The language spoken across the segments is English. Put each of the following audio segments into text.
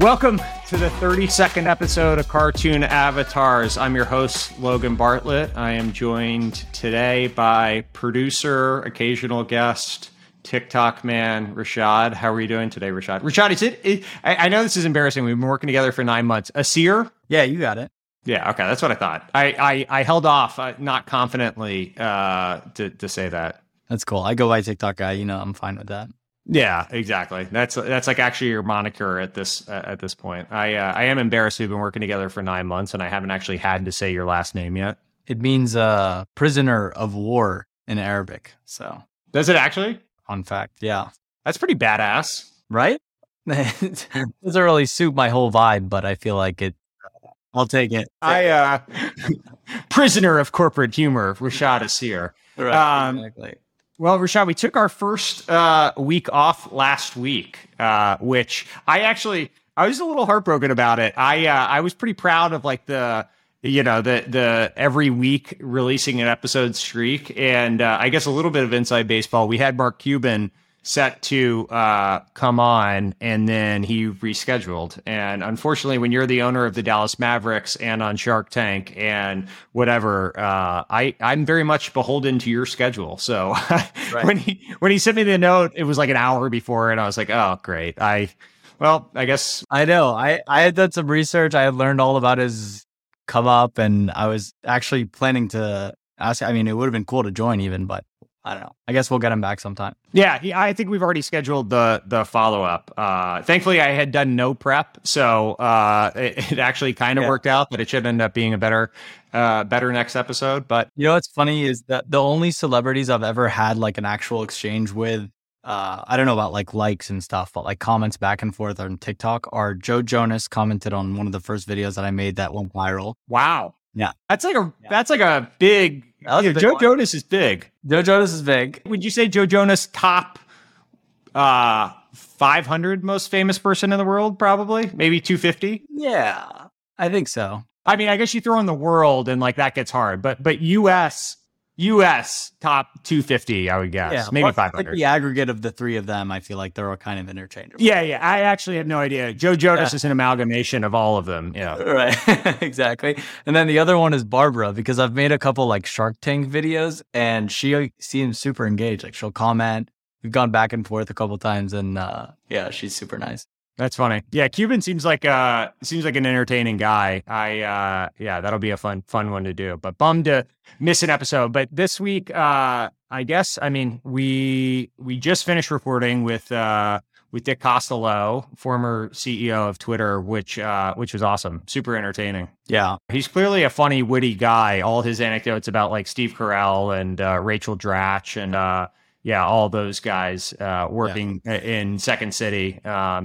Welcome to the 32nd episode of Cartoon Avatars. I'm your host, Logan Bartlett. I am joined today by producer, occasional guest, TikTok man, Rashad. How are you doing today, Rashad? Rashad, I know this is embarrassing. We've been working together for 9 months. Asir? Yeah, you got it. Yeah, okay, that's what I thought. I held off, not confidently, to say that. That's cool. I go by TikTok guy. You know, I'm fine with that. Yeah, exactly. That's like actually your moniker at this point. I am embarrassed. We've been working together for 9 months, and I haven't actually had to say your last name yet. It means prisoner of war in Arabic. So does it actually? Fun fact. Yeah, that's pretty badass, right? It doesn't really suit my whole vibe, but I feel like it. I'll take it. Prisoner of corporate humor, Rashad Asir. Right. Exactly. Well, Rashad, we took our first week off last week, which I was a little heartbroken about it. I was pretty proud of like the every week releasing an episode streak, and I guess a little bit of inside baseball. We had Mark Cuban set to come on, and then he rescheduled. And unfortunately, when you're the owner of the Dallas Mavericks and on Shark Tank and whatever, I'm very much beholden to your schedule. So right. when he sent me the note, it was like an hour before, and I was like, oh, great. I guess I know. I had done some research. I had learned all about his come up, and I was actually planning to ask. I mean, it would have been cool to join even, but I don't know. I guess we'll get him back sometime. Yeah, I think we've already scheduled the follow-up. Thankfully, I had done no prep, so it actually kind of worked out, but it should end up being a better next episode. But you know what's funny is that the only celebrities I've ever had like an actual exchange with, I don't know about like likes and stuff, but like comments back and forth on TikTok are Joe Jonas commented on one of the first videos that I made that went viral. Wow. Yeah. That's like a big... Joe Jonas is big. Joe Jonas is big. Would you say Joe Jonas top 500 most famous person in the world? Probably, maybe 250. Yeah, I think so. I mean, I guess you throw in the world and like that gets hard, but U.S. top 250, I would guess. Yeah, maybe 500. Like the aggregate of the three of them, I feel like they're all kind of interchangeable. Yeah. I actually have no idea. Joe Jonas is an amalgamation of all of them. Yeah. Right. Exactly. And then the other one is Barbara, because I've made a couple like Shark Tank videos and she seems super engaged. Like she'll comment. We've gone back and forth a couple times and yeah, she's super nice. That's funny. Yeah, Cuban seems like an entertaining guy. That'll be a fun one to do. But bummed to miss an episode. But this week, I guess, I mean, we just finished reporting with Dick Costolo, former CEO of Twitter, which was awesome, super entertaining. Yeah, he's clearly a funny, witty guy. All his anecdotes about like Steve Carell and Rachel Dratch and all those guys working in Second City.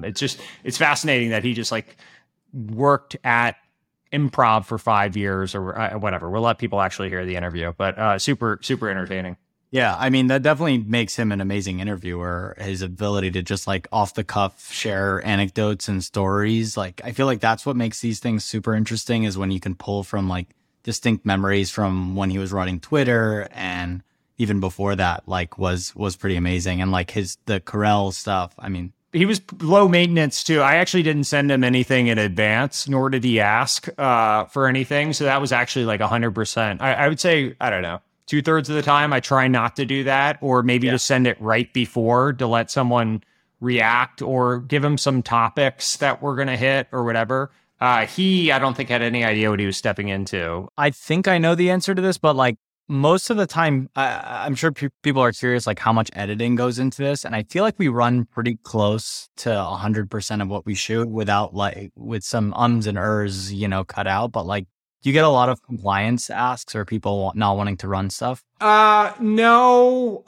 It's fascinating that he just like worked at improv for 5 years or whatever. We'll let people actually hear the interview, but super, super entertaining. Yeah, I mean, that definitely makes him an amazing interviewer. His ability to just like off the cuff share anecdotes and stories. Like, I feel like that's what makes these things super interesting is when you can pull from like distinct memories from when he was running Twitter and even before that, like was pretty amazing. And like the Carell stuff, I mean, he was low maintenance too. I actually didn't send him anything in advance, nor did he ask for anything. So that was actually like 100%. I would say, I don't know, 2/3 of the time I try not to do that, or maybe just send it right before to let someone react or give him some topics that we're going to hit or whatever. I don't think had any idea what he was stepping into. I think I know the answer to this, but like, most of the time, I'm sure people are curious, like how much editing goes into this. And I feel like we run pretty close to 100% of what we shoot with some ums and ers, cut out. But like, do you get a lot of compliance asks or people not wanting to run stuff? No,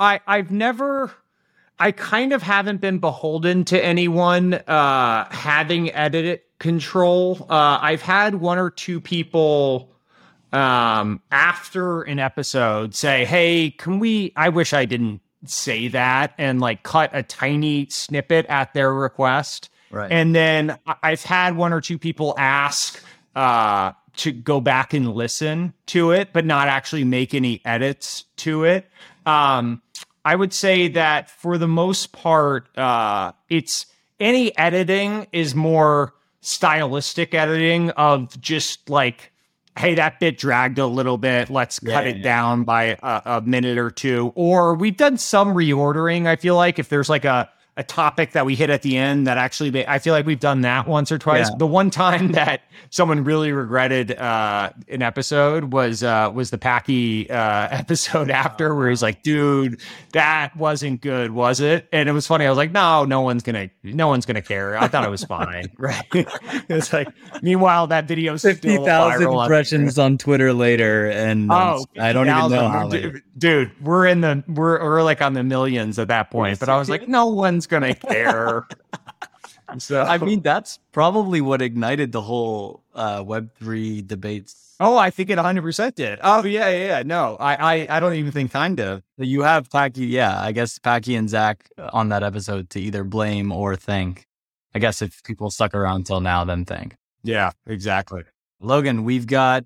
I kind of haven't been beholden to anyone having edit control. I've had one or two people after an episode say, hey, I wish I didn't say that, and like cut a tiny snippet at their request. Right. And then I've had one or two people ask to go back and listen to it, but not actually make any edits to it. I would say that for the most part, it's any editing is more stylistic editing of just like, hey, that bit dragged a little bit. Let's cut it down by a minute or two. Or we've done some reordering. I feel like if there's like a topic that we hit at the end that actually, I feel like we've done that once or twice. The one time that someone really regretted an episode was the Packy episode after, where he's like, dude, that wasn't good, was it? And it was funny. I was like, no one's gonna care. I thought it was fine. Right. It's like, meanwall, that video 50,000 impressions on Twitter later, and I don't even know how. Dude, we're like on the millions at that point. But I was like, no one's gonna care. So I mean, that's probably what ignited the whole Web3 debates. Oh, I think it 100% did. Oh, yeah. No, I don't even think kind of. You have Packy, I guess Packy and Zach on that episode to either blame or thank. I guess if people stuck around till now, then thank. Yeah, exactly. Logan, we've got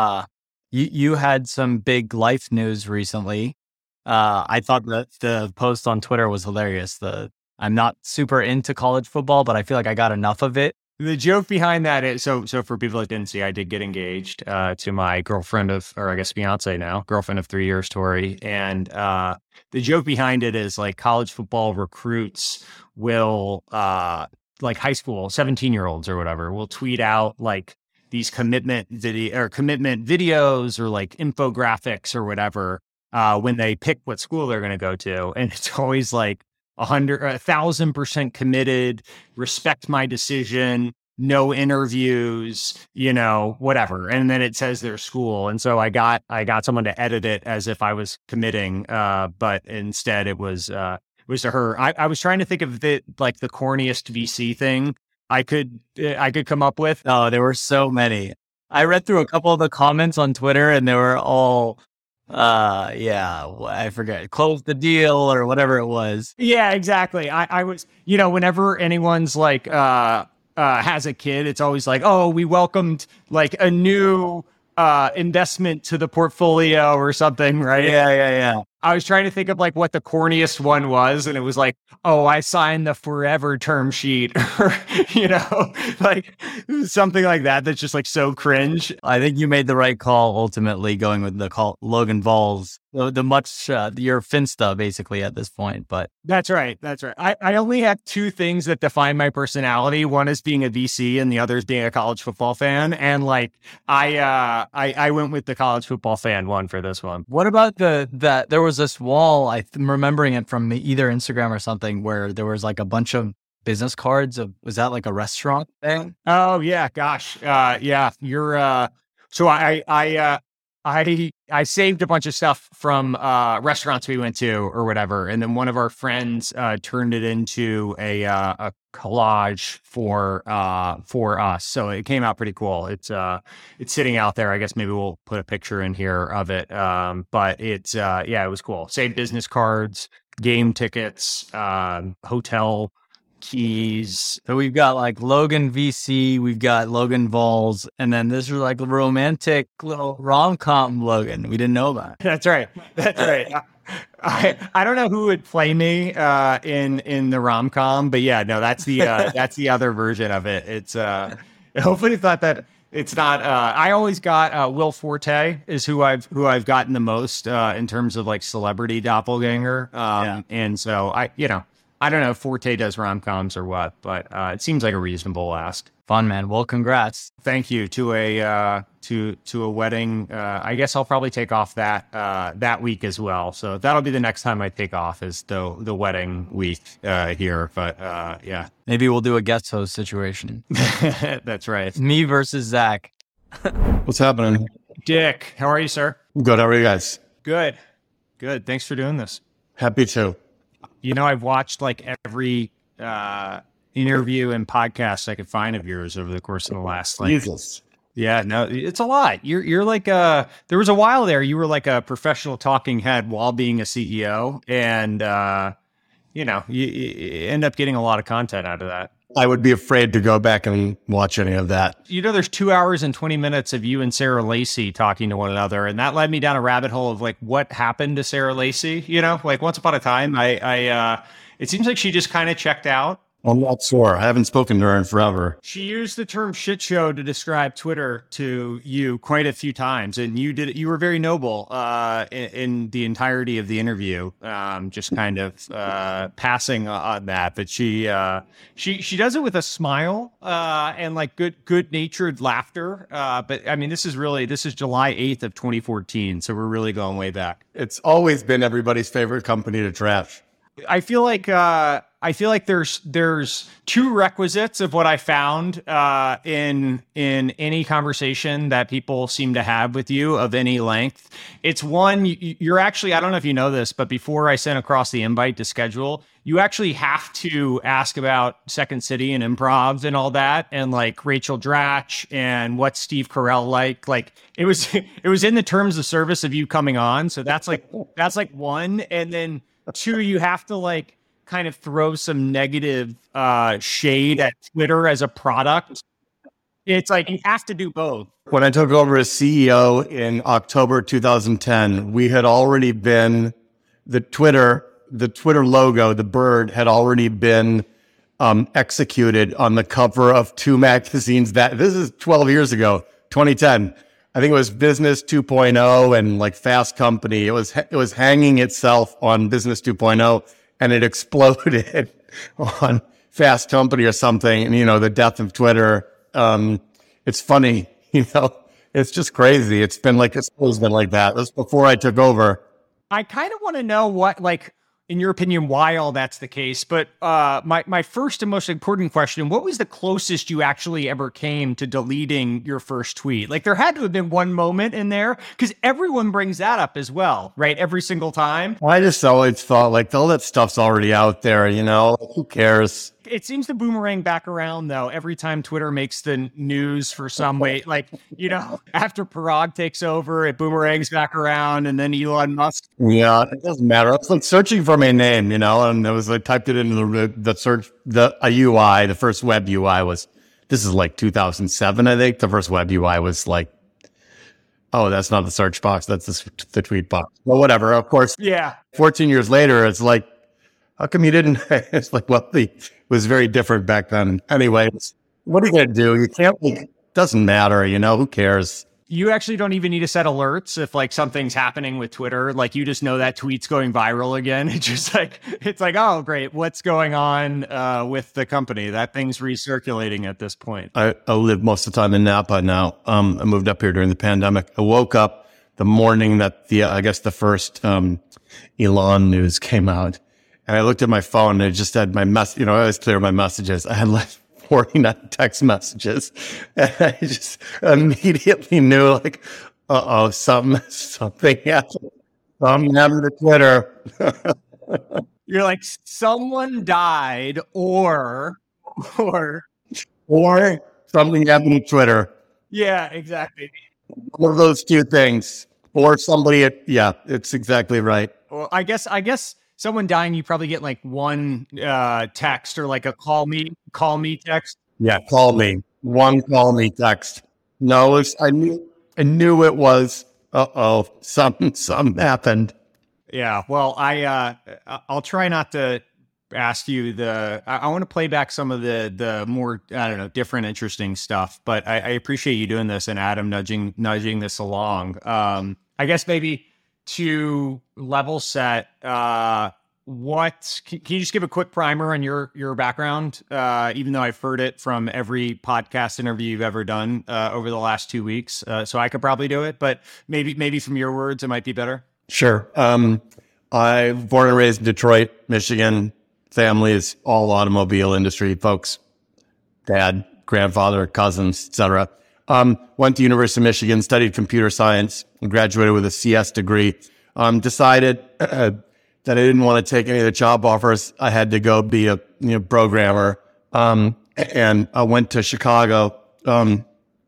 you had some big life news recently. I thought that the post on Twitter was hilarious. I'm not super into college football, but I feel like I got enough of it. The joke behind that is, so for people that didn't see, I did get engaged to my girlfriend or I guess fiance now, girlfriend of 3 years, Tori. And the joke behind it is like college football recruits will, like high school, 17-year-olds or whatever, will tweet out like these commitment videos or like infographics or whatever when they pick what school they're going to go to. And it's always like, 1,000% committed, respect my decision, no interviews, whatever. And then it says their school. And so I got someone to edit it as if I was committing, but instead it was to her. I was trying to think of the corniest VC thing I could come up with. Oh, there were so many. I read through a couple of the comments on Twitter, and they were all I forget, close the deal or whatever it was. Yeah, exactly. I was, whenever anyone's like has a kid, it's always like, oh, we welcomed like a new investment to the portfolio or something, right? Yeah. I was trying to think of like what the corniest one was, and it was like, oh, I signed the forever term sheet, or like something like that. That's just like so cringe. I think you made the right call ultimately, going with the call Logan Vols, the much your Finsta basically at this point. But that's right. I only have two things that define my personality. One is being a VC, and the other is being a college football fan. And like I went with the college football fan one for this one. What about that there was this wall, I'm remembering it from either Instagram or something, where there was like a bunch of business cards was that like a restaurant thing? Oh yeah, gosh. Yeah, you're so I saved a bunch of stuff from restaurants we went to or whatever, and then one of our friends turned it into a collage for us. So it came out pretty cool. It's sitting out there. I guess maybe we'll put a picture in here of it. But it's it was cool. Saved business cards, game tickets, hotel keys. So we've got like Logan VC, we've got Logan Vols, and then this is like a romantic little rom-com Logan we didn't know about. That's right. I don't know who would play me in the rom-com, but yeah, no, that's the other version of it. It's hopefully thought that it's not. I always got Will Forte is who I've gotten the most in terms of like celebrity doppelganger. And so I don't know if Forte does rom-coms or what, but it seems like a reasonable ask. Fun, man. Well, congrats. Thank you to a wedding. I guess I'll probably take off that week as well. So that'll be the next time I take off is the wedding week here. But yeah, maybe we'll do a guest host situation. That's right. Me versus Zach. What's happening? Dick, how are you, sir? Good. How are you guys? Good. Thanks for doing this. Happy to. I've watched like every interview and podcast I could find of yours over the course of the last Jesus. Yeah, no, it's a lot. You're like there was a while there you were like a professional talking head while being a CEO, and you end up getting a lot of content out of that. I would be afraid to go back and watch any of that. There's 2 hours and 20 minutes of you and Sarah Lacey talking to one another. And that led me down a rabbit hole of like, what happened to Sarah Lacey? Like once upon a time, it seems like she just kind of checked out I'm not sure. I haven't spoken to her in forever. She used the term shit show to describe Twitter to you quite a few times, and you were very noble in the entirety of the interview, just kind of passing on that. But she does it with a smile and like good natured laughter. But I mean, this is July 8th of 2014, so we're really going way back. It's always been everybody's favorite company to trash. I feel like there's two requisites of what I found in any conversation that people seem to have with you of any length. It's one, you're actually, I don't know if you know this, but before I sent across the invite to schedule, you actually have to ask about Second City and improv and all that, and like Rachel Dratch and what's Steve Carell like. Like it was in the terms of service of you coming on. So that's like one, and then two, you have to like kind of throw some negative shade at Twitter as a product. It's like you have to do both. When I took over as CEO in October 2010, we had already been the Twitter logo, the bird, had already been executed on the cover of two magazines. This is 12 years ago, 2010. I think it was Business 2.0 and like Fast Company. It was hanging itself on Business 2.0, and it exploded on Fast Company or something. And, the death of Twitter. It's funny, it's just crazy. It's always been like that. That's before I took over. I kind of want to know what, like, in your opinion, why all that's the case. But my first and most important question, what was the closest you actually ever came to deleting your first tweet? Like, there had to have been one moment in there, because everyone brings that up as well, right? Every single time. I just always thought, like, all that stuff's already out there, who cares? It seems to boomerang back around, though, every time Twitter makes the news for some way. Like, after Parag takes over, it boomerangs back around, and then Elon Musk. Yeah, it doesn't matter. I was like searching for my name, and I typed it into the search, a UI. The first web UI this is like 2007, I think. The first web UI was like, oh, that's not the search box. That's the tweet box. Well, whatever. Of course. Yeah. 14 years later, it's like, how come you didn't? It's like, well, it was very different back then. Anyway, what are you going to do? You can't, it doesn't matter, who cares? You actually don't even need to set alerts if like something's happening with Twitter. Like you just know that tweet's going viral again. It's like, oh, great. What's going on with the company? That thing's recirculating at this point. I live most of the time in Napa now. I moved up here during the pandemic. I woke up the morning that the first Elon news came out. And I looked at my phone and it just had my message. I always clear my messages. I had like 49 text messages. And I just immediately knew, like, something happened. Something happened to Twitter. You're like, someone died or something happened to Twitter. Yeah, exactly. One of those two things. Or somebody, yeah, it's exactly right. Well, I guess someone dying, you probably get like one text or like a call me text. Yeah, call me. One call me text. No, I knew it was. Something happened. Yeah. Well, I'll try not to ask you I want to play back some of the more, I don't know, different, interesting stuff, but I appreciate you doing this and Adam nudging this along. I guess maybe to level set, can you just give a quick primer on your background? Even though I've heard it from every podcast interview you've ever done over the last 2 weeks, so I could probably do it, but maybe from your words, it might be better. Sure. I was born and raised in Detroit, Michigan. Family is all automobile industry folks. Dad, grandfather, cousins, etc. Went to University of Michigan, studied computer science, and graduated with a CS degree. Decided that I didn't want to take any of the job offers. I had to go be a programmer. And I went to Chicago and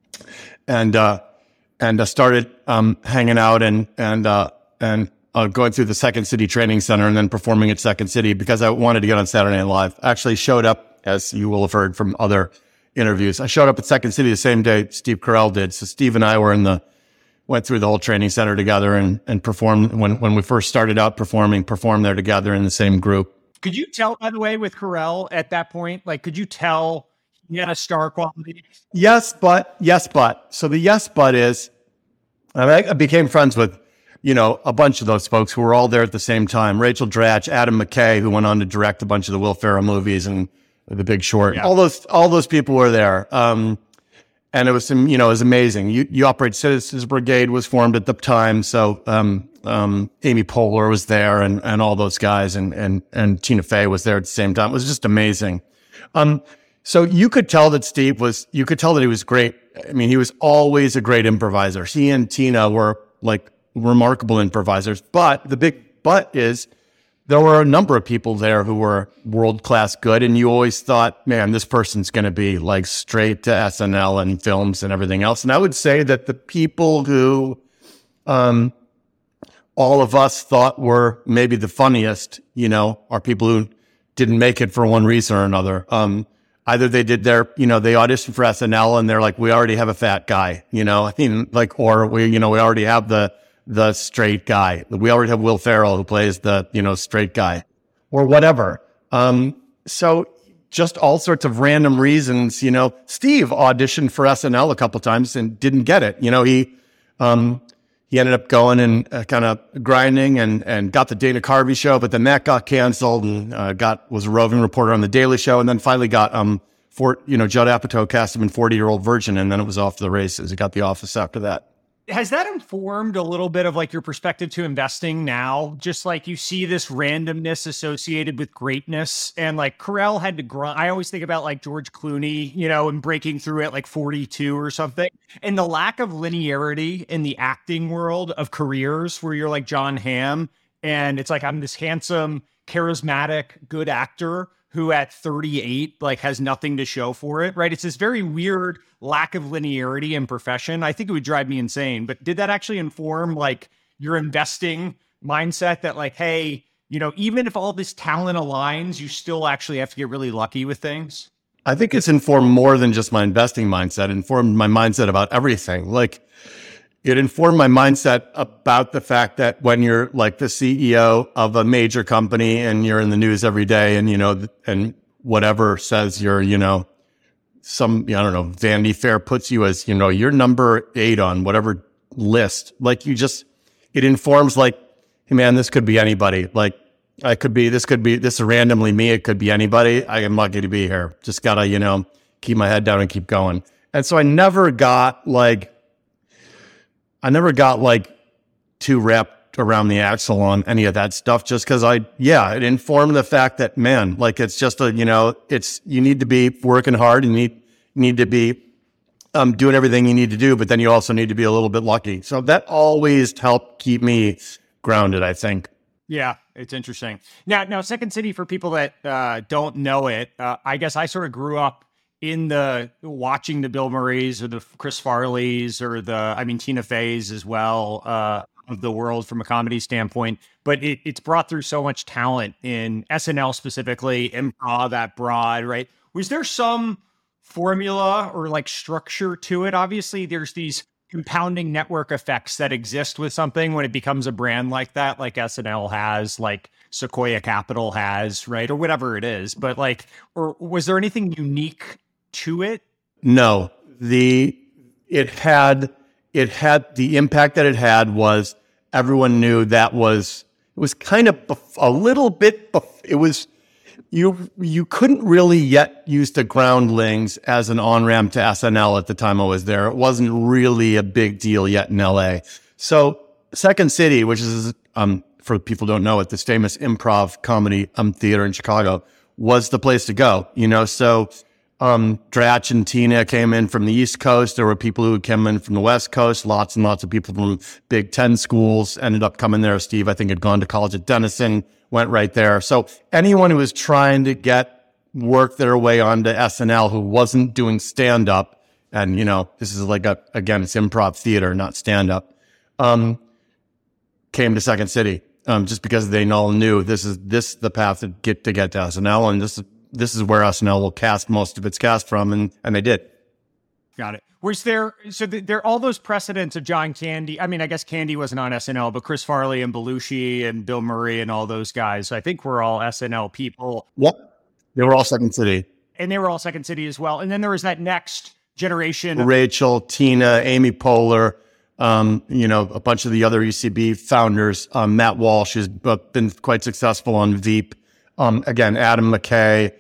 I started hanging out and going through the Second City Training Center and then performing at Second City because I wanted to get on Saturday Night Live. I actually showed up, as you will have heard from other interviews. I showed up at Second City the same day Steve Carell did. So Steve and I went through the whole training center together and performed when we first started out performed there together in the same group. Could you tell, by the way, with Carell at that point, like, could you tell he had a star quality? Yes, but. So the yes, but is, I became friends with, a bunch of those folks who were all there at the same time. Rachel Dratch, Adam McKay, who went on to direct a bunch of the Will Ferrell movies and The Big Short. Yeah. All those people were there. And it was, it was amazing. You Operate Citizens Brigade was formed at the time. So, Amy Poehler was there and all those guys and Tina Fey was there at the same time. It was just amazing. So you could tell that you could tell that he was great. I mean, he was always a great improviser. He and Tina were like remarkable improvisers, but the big but is there were a number of people there who were world-class good. And you always thought, man, this person's going to be like straight to SNL and films and everything else. And I would say that the people who, all of us thought were maybe the funniest, are people who didn't make it for one reason or another. Either they did they auditioned for SNL and they're like, we already have a fat guy, or we already have the straight guy. We already have Will Ferrell who plays the, straight guy or whatever. So just all sorts of random reasons, Steve auditioned for SNL a couple of times and didn't get it. He ended up going and kind of grinding and got the Dana Carvey show, but then that got canceled and was a roving reporter on the Daily Show, and then finally got Judd Apatow cast him in 40-Year-Old Virgin, and then it was off to the races. He got The Office after that. Has that informed a little bit of like your perspective to investing now? Just like you see this randomness associated with greatness, and like Carell had to grind. I always think about like George Clooney, and breaking through at like 42 or something, and the lack of linearity in the acting world of careers where you're like John Hamm, and it's like, I'm this handsome, charismatic, good actor who at 38 like has nothing to show for it, right? It's this very weird lack of linearity in profession. I think it would drive me insane. But did that actually inform like your investing mindset that like, hey, even if all this talent aligns, you still actually have to get really lucky with things? I think it's informed more than just my investing mindset. It informed my mindset about everything. Like, it informed my mindset about the fact that when you're like the CEO of a major company and you're in the news every day and, and whatever says you're, Vanity Fair puts you as, you're number 8 on whatever list. Like it informs like, hey man, this could be anybody. Like this is randomly me. It could be anybody. I am lucky to be here. Just gotta, keep my head down and keep going. And so I never got too wrapped around the axle on any of that stuff, just because it informed the fact that, man, like it's just you need to be working hard and you need to be doing everything you need to do, but then you also need to be a little bit lucky. So that always helped keep me grounded, I think. Yeah, it's interesting. Now, Second City, for people that don't know it, I guess I sort of grew up in watching the Bill Murrays or the Chris Farleys or Tina Fey's as well, of the world from a comedy standpoint, but it's brought through so much talent in SNL specifically, improv that broad, right? Was there some formula or like structure to it? Obviously there's these compounding network effects that exist with something when it becomes a brand like that, like SNL has, like Sequoia Capital has, right? Or whatever it is. But like, or was there anything unique to it? No, it had the impact that it had was everyone knew it was kind of a little bit, it was, you couldn't really yet use the Groundlings as an on-ramp to SNL at the time I was there. It wasn't really a big deal yet in LA. So Second City, which is, for people who don't know it, this famous improv comedy theater in Chicago, was the place to go, so Dratch and Tina came in from the East Coast. There were people who came in from the West Coast. Lots and lots of people from Big Ten schools ended up coming there. Steve, I think, had gone to college at Denison, went right there. So anyone who was trying to work their way onto SNL who wasn't doing stand-up, and, this is like again, it's improv theater, not stand-up, came to Second City, just because they all knew this is the path to get to SNL, and this is where SNL will cast most of its cast from, and they did. Got it. Was there, so there all those precedents of John Candy? I mean, I guess Candy wasn't on SNL, but Chris Farley and Belushi and Bill Murray and all those guys, I think were all SNL people. Yep. They were all Second City. And they were all Second City as well. And then there was that next generation. Rachel, Tina, Amy Poehler, a bunch of the other UCB founders. Matt Walsh has been quite successful on Veep. Again, Adam McKay,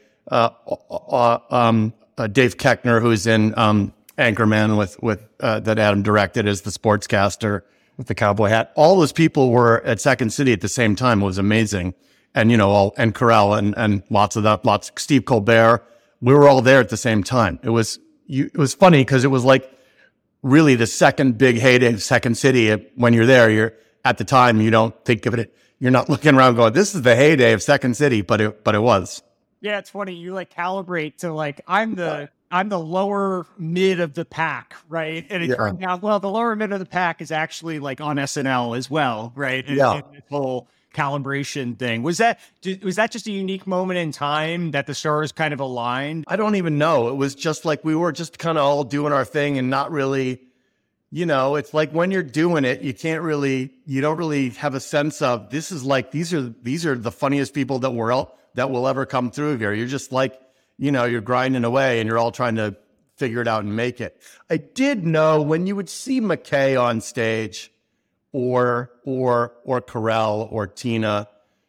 Dave Koechner, who's in Anchorman with that Adam directed as the sportscaster with the cowboy hat. All those people were at Second City at the same time. It was amazing. And, and Carell and lots of Steve Colbert. We were all there at the same time. It was funny because it was like really the second big heyday of Second City. When you're there, you're at the time, you don't think of it. You're not looking around going, this is the heyday of Second City, but it was. Yeah, it's funny. You calibrate to I'm the lower mid of the pack, right? And it turned out, well, the lower mid of the pack is actually on SNL as well, right? And this whole calibration thing. Was that just a unique moment in time that the stars kind of aligned? I don't even know. It was just we were just kind of all doing our thing and not really, it's like when you're doing it, you don't really have a sense of these are the funniest people that will ever come through here. You're just you're grinding away and you're all trying to figure it out and make it. I did know when you would see McKay on stage or Carell or Tina,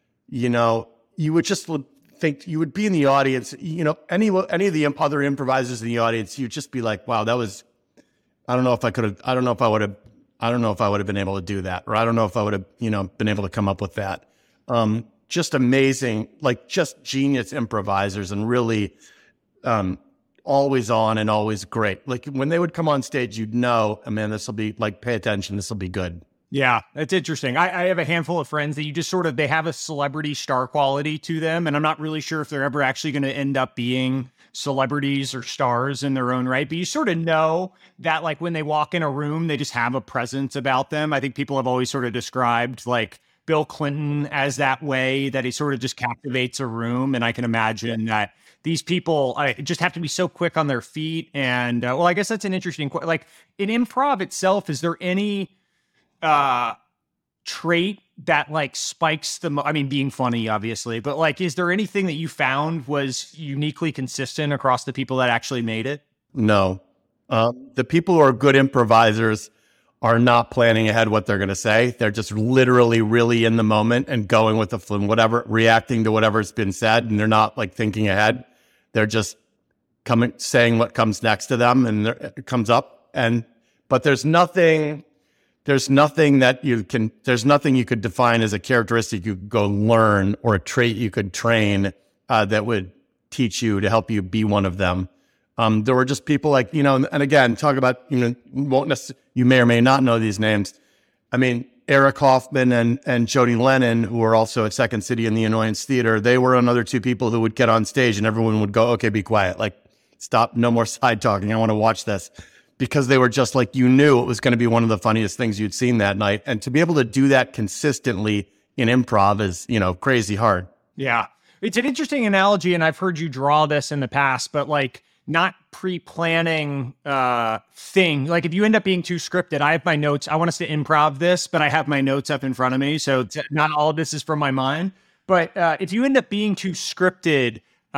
you would just think you would be in the audience, any of the other improvisers in the audience, you'd just be like, wow, that was, I don't know if I would have been able to do that, or I don't know if I would have, been able to come up with that. Just amazing, just genius improvisers and really always on and always great. When they would come on stage, man, this will be pay attention. This will be good. Yeah, it's interesting. I have a handful of friends that you just they have a celebrity star quality to them. And I'm not really sure if they're ever actually going to end up being celebrities or stars in their own right. But you sort of know that when they walk in a room, they just have a presence about them. I think people have always sort of described Bill Clinton as that way, that he sort of just captivates a room. And I can imagine that these people just have to be so quick on their feet. And I guess that's an interesting question. In improv itself, is there any trait that spikes being funny, obviously, but is there anything that you found was uniquely consistent across the people that actually made it? No. The people who are good improvisers are not planning ahead what they're going to say. They're just literally really in the moment and going with the flow, reacting to whatever's been said. And they're not like thinking ahead. They're just saying what comes next to them and it comes up. But there's nothing that there's nothing you could define as a characteristic you could go learn or a trait you could train that would teach you to help you be one of them. There were just people like, and again, talk about, you may or may not know these names. I mean, Eric Hoffman and Jody Lennon, who were also at Second City in the Annoyance Theater, they were another two people who would get on stage and everyone would go, okay, be quiet. Stop, no more side talking. I want to watch this. Because they were just you knew it was going to be one of the funniest things you'd seen that night. And to be able to do that consistently in improv is, crazy hard. Yeah. It's an interesting analogy. And I've heard you draw this in the past, but not pre-planning thing. If you end up being too scripted, I have my notes. I want us to improv this, but I have my notes up in front of me. So not all of this is from my mind. But if you end up being too scripted,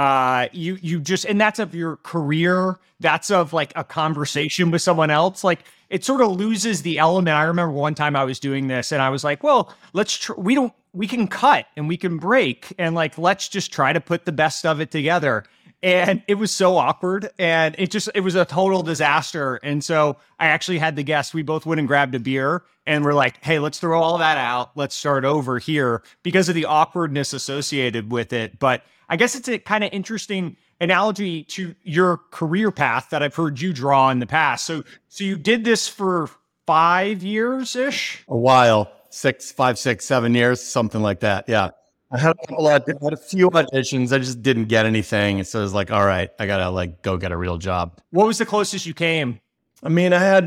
you just, and that's of your career, that's of a conversation with someone else, it sort of loses the element. I remember one time I was doing this and I was like, well, we can cut and we can break and let's just try to put the best of it together. And it was so awkward and it was a total disaster. And so I actually had the guest, we both went and grabbed a beer and we're like, hey, let's throw all that out. Let's start over here because of the awkwardness associated with it. But I guess it's a kind of interesting analogy to your career path that I've heard you draw in the past. So you did this for 5 years-ish? A while, 5, 6, 7 years, something like that. Yeah. I had a few auditions. I just didn't get anything. So it was all right, I got to go get a real job. What was the closest you came? The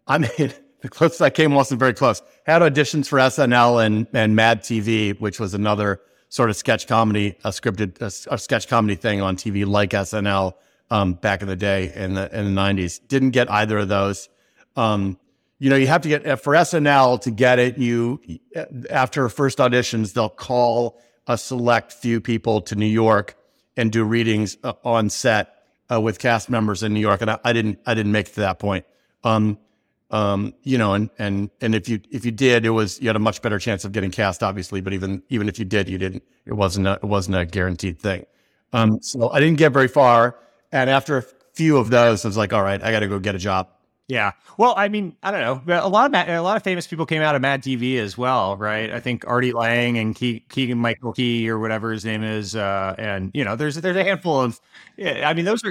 closest I came wasn't very close. I had auditions for SNL and Mad TV, which was another sort of sketch comedy, a sketch comedy thing on TV like SNL. back in the day in the 90s. Didn't get either of those. You have to get for SNL to get it. After first auditions, they'll call a select few people to New York and do readings on set with cast members in New York, and I didn't make it to that point. And if you did, you had a much better chance of getting cast, obviously. But even if you did, you didn't. It wasn't a guaranteed thing. So I didn't get very far, and after a few of those, I was like, all right, I got to go get a job. Yeah. Well, I mean, I don't know. A lot of famous people came out of Mad TV as well, right? I think Artie Lang and Keegan Michael Key or whatever his name is, and there's a handful of. Yeah, I mean, those are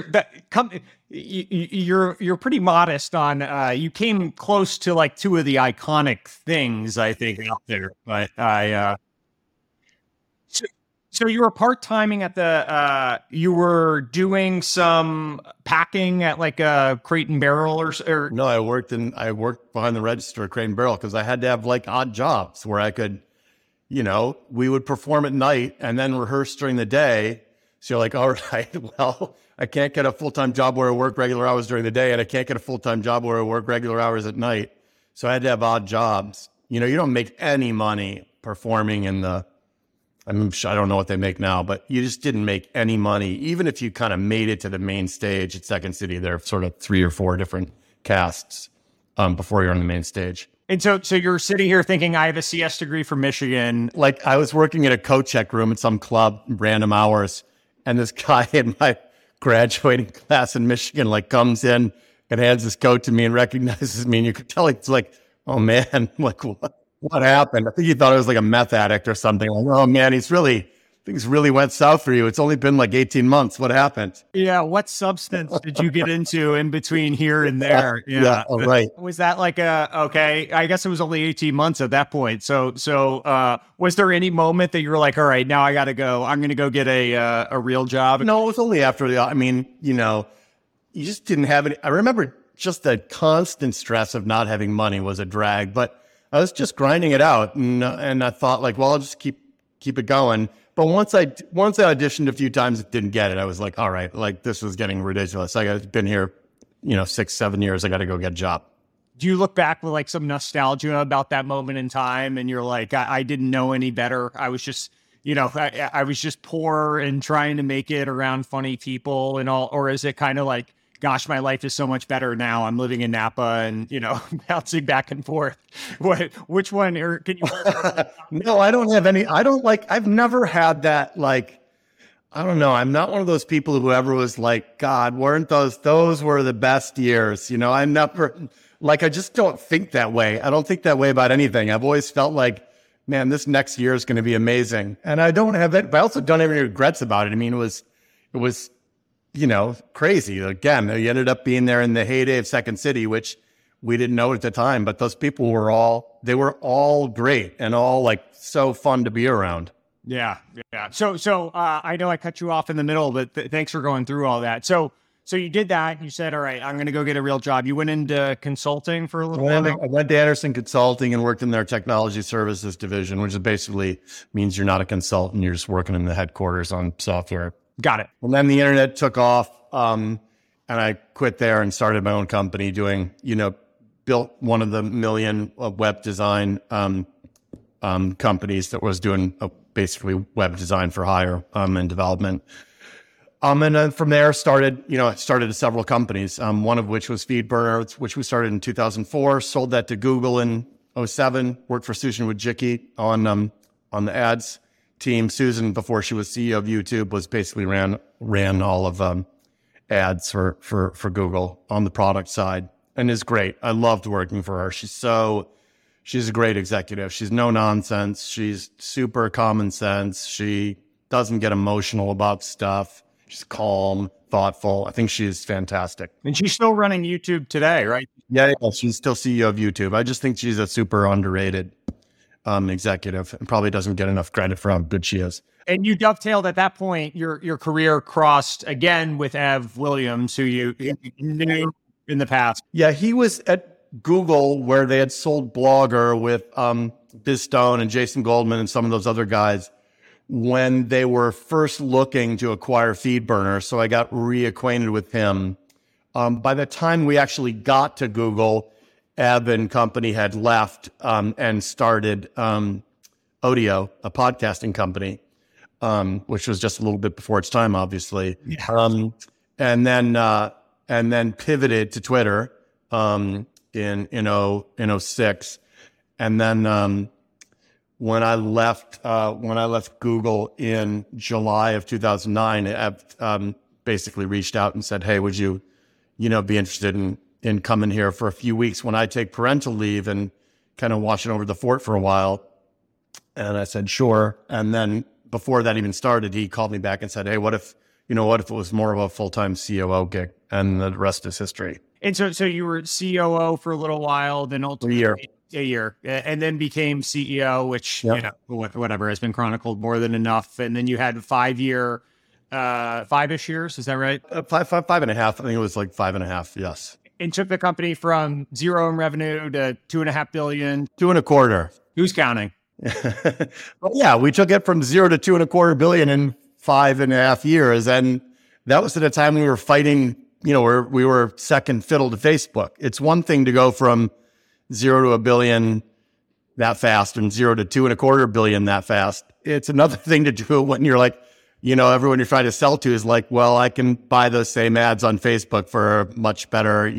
you're pretty modest on. You came close to like two of the iconic things I think out there, but So you were part-timing at you were doing some packing at like a Crate and Barrel or No, I worked behind the register at Crate and Barrel because I had to have like odd jobs where I could, we would perform at night and then rehearse during the day. So you're like, all right, well, I can't get a full-time job where I work regular hours during the day, and I can't get a full-time job where I work regular hours at night. So I had to have odd jobs. You don't make any money performing I don't know what they make now, but you just didn't make any money. Even if you kind of made it to the main stage at Second City, there are sort of 3 or 4 different casts before you're on the main stage. And so you're sitting here thinking, I have a CS degree from Michigan. Like I was working at a coat check room at some club, random hours, and this guy in my graduating class in Michigan like comes in and hands his coat to me and recognizes me, and you could tell it's like, oh man, like what happened? I think he thought I was like a meth addict or something. Like, oh man, things really went south for you. It's only been like 18 months. What happened? Yeah. What substance did you get into in between here and there? Yeah. Oh, right. Was that like okay, I guess it was only 18 months at that point. So was there any moment that you were like, all right, now I got to go, I'm going to go get a real job? No, it was only after you just didn't have any. I remember just the constant stress of not having money was a drag, but I was just grinding it out, and I thought like, well, I'll just keep it going. But once I auditioned a few times, and didn't get it. I was like, all right, like this was getting ridiculous. I've been here, 6-7 years. I got to go get a job. Do you look back with like some nostalgia about that moment in time, and you're like, I didn't know any better. I was just, I was just poor and trying to make it around funny people and all, or is it kind of like, gosh, my life is so much better now. I'm living in Napa and, bouncing back and forth. Which one? Or can you? No, I don't have any. I've never had that. Like, I don't know. I'm not one of those people who ever was like, God, weren't those were the best years. I never, like, I just don't think that way. I don't think that way about anything. I've always felt like, man, this next year is going to be amazing. And I don't have it, but I also don't have any regrets about it. I mean, it was, crazy. Again, you ended up being there in the heyday of Second City, which we didn't know at the time, but those people were all great and all like so fun to be around. Yeah. Yeah. So I know I cut you off in the middle, but thanks for going through all that. So you did that. You said, all right, I'm going to go get a real job. You went into consulting for a little while? I went to Anderson Consulting and worked in their technology services division, which basically means you're not a consultant. You're just working in the headquarters on software. Got it. And then the internet took off, and I quit there and started my own company doing, built one of the million web design companies that was doing basically web design for hire and development. And then from there started several companies, one of which was FeedBurner, which we started in 2004, sold that to Google in 2007, worked for Susan Wojcicki on the ads team. Susan, before she was CEO of YouTube, was basically ran all of ads for Google on the product side, and is great. I loved working for her. She's a great executive. She's no nonsense. She's super common sense. She doesn't get emotional about stuff. She's calm, thoughtful. I think she's fantastic. And she's still running YouTube today, right? Yeah, she's still CEO of YouTube. I just think she's a super underrated executive and probably doesn't get enough credit for how good she is. And you dovetailed at that point, your career crossed again with Ev Williams, who you knew in the past. Yeah, he was at Google where they had sold Blogger with Biz Stone and Jason Goldman and some of those other guys. when they were first looking to acquire FeedBurner. So I got reacquainted with him. By the time we actually got to Google, Ebb and company had left and started Odeo, a podcasting company, which was just a little bit before its time, obviously. Yeah. And then pivoted to Twitter in 06. And then when I left Google in July of 2009, Ebb basically reached out and said, "Hey, would you be interested in coming here for a few weeks when I take parental leave and kind of watching over the fort for a while?" And I said, "Sure." And then before that even started, he called me back and said, "Hey, what if it was more of a full-time COO gig?" And the rest is history. And so you were COO for a little while, then ultimately a year, and then became CEO, which, whatever has been chronicled more than enough. And then you had 5-ish years. Is that right? 5.5. I think it was like 5.5. Yes. And took the company from zero in revenue to $2.5 billion. 2.25. Who's counting? Well, yeah, we took it from zero to $2.25 billion in 5.5 years. And that was at a time we were fighting, we were second fiddle to Facebook. It's one thing to go from 0 to $1 billion that fast and 0 to $2.25 billion that fast. It's another thing to do it when you're like, everyone you're trying to sell to is like, well, I can buy those same ads on Facebook for a much better,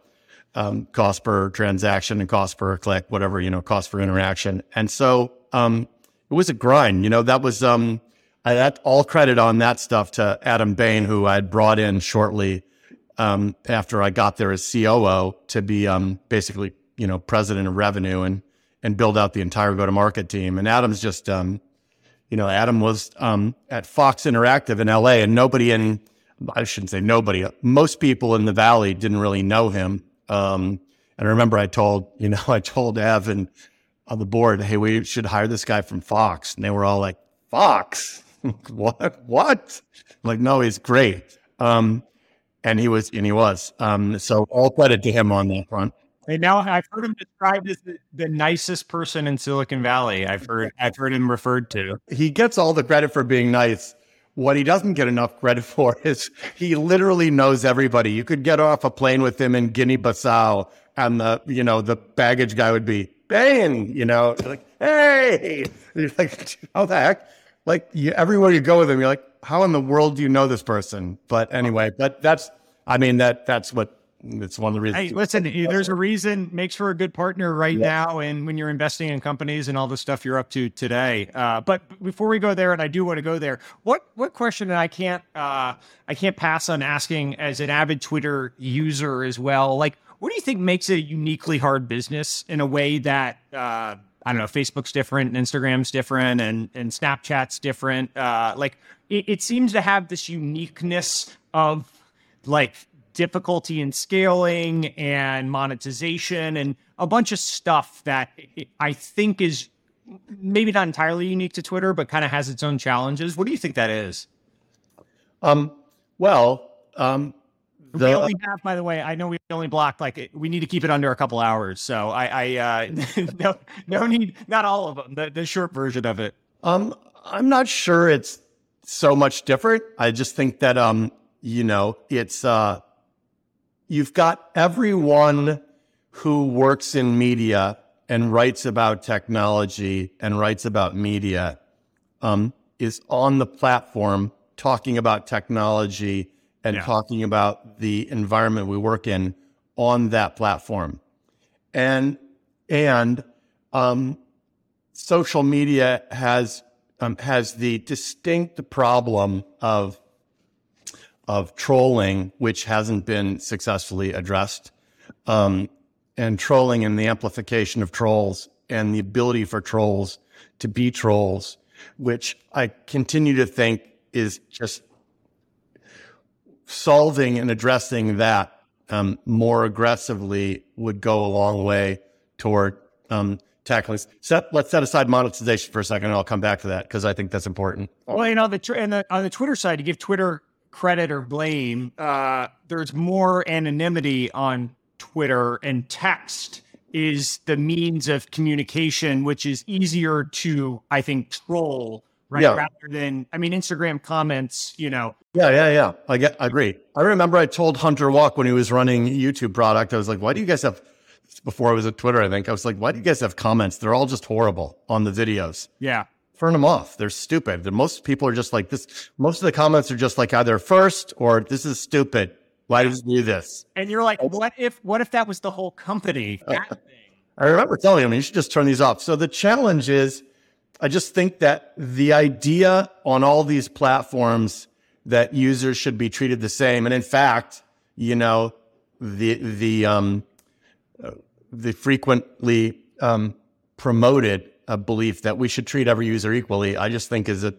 cost per transaction and cost per click, whatever, cost per interaction. And so it was a grind. That was I had all credit on that stuff to Adam Bain, who I had brought in shortly after I got there as COO to be basically president of revenue and build out the entire go-to-market team. And Adam's just Adam was at Fox Interactive in LA, and I shouldn't say nobody, most people in the Valley didn't really know him. And I remember I told Evan on the board, "Hey, we should hire this guy from Fox." And they were all like, "Fox? What? I'm like, "No, he's great." And he was. So all credit to him on that front. And now I've heard him described as the nicest person in Silicon Valley. I've heard him referred to. He gets all the credit for being nice. What he doesn't get enough credit for is he literally knows everybody. You could get off a plane with him in Guinea-Bissau, and the baggage guy would be, "Bain," like, "Hey," you're like, "How the heck?" Like everywhere you go with him, you're like, "How in the world do you know this person?" But anyway, that's what. It's one of the reasons. Hey, listen, there's a reason, makes for a good partner now. And when you're investing in companies and all the stuff you're up to today. But before we go there, and I do want to go there, what question, and I can't pass on asking as an avid Twitter user as well, like, what do you think makes it a uniquely hard business in a way that, I don't know, Facebook's different, and Instagram's different, and Snapchat's different. It seems to have this uniqueness of like difficulty in scaling and monetization and a bunch of stuff that I think is maybe not entirely unique to Twitter, but kind of has its own challenges. What do you think that is? We only have, by the way, I know we only blocked, we need to keep it under a couple hours. So no need, not all of them, the short version of it. I'm not sure it's so much different. I just think that, it's, you've got everyone who works in media and writes about technology and writes about media, is on the platform talking about technology and talking about the environment we work in on that platform. And social media has the distinct problem of trolling, which hasn't been successfully addressed, and trolling and the amplification of trolls and the ability for trolls to be trolls, which I continue to think is just solving and addressing that more aggressively would go a long way toward tackling. Let's set aside monetization for a second, and I'll come back to that because I think that's important. Well, on the Twitter side, to give Twitter credit or blame, there's more anonymity on Twitter, and text is the means of communication, which is easier to, I think, troll right? Yeah. Rather than, I mean, Instagram comments, Yeah. I agree. I remember I told Hunter Walk when he was running YouTube product, I was like, why do you guys have, before I was at Twitter, I think, I was like, why do you guys have comments? They're all just horrible on the videos. Yeah. Turn them off. They're stupid. Most people are just like this. Most of the comments are just like either first or this is stupid. Why does he do this? And you're like, what if that was the whole company? That thing. I remember telling him, you should just turn these off. So the challenge is, I just think that the idea on all these platforms that users should be treated the same. And in fact, the frequently promoted belief that we should treat every user equally, I just think is a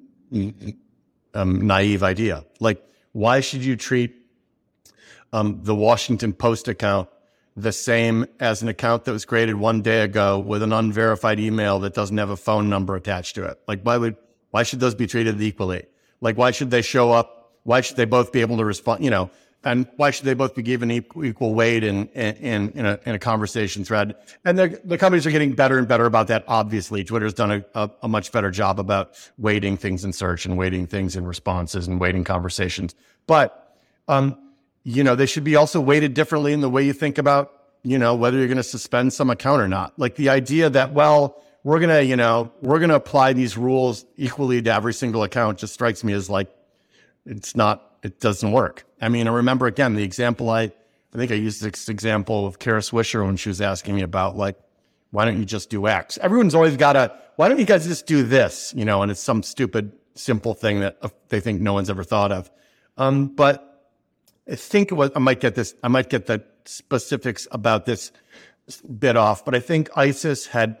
naive idea. Like, why should you treat the Washington Post account the same as an account that was created one day ago with an unverified email that doesn't have a phone number attached to it? Like, why should those be treated equally? Like, why should they show up? Why should they both be able to respond? And why should they both be given equal weight in a conversation thread? And the companies are getting better and better about that. Obviously, Twitter's done a much better job about weighting things in search and weighting things in responses and weighting conversations. But they should be also weighted differently in the way you think about, whether you're going to suspend some account or not. Like the idea that, well, we're going to apply these rules equally to every single account just strikes me as like, it doesn't work. I mean, I remember again, the example I think I used this example of Kara Swisher when she was asking me about like, why don't you just do X? Everyone's always got why don't you guys just do this? And it's some stupid, simple thing that they think no one's ever thought of. But I think I might get the specifics about this bit off, but I think ISIS had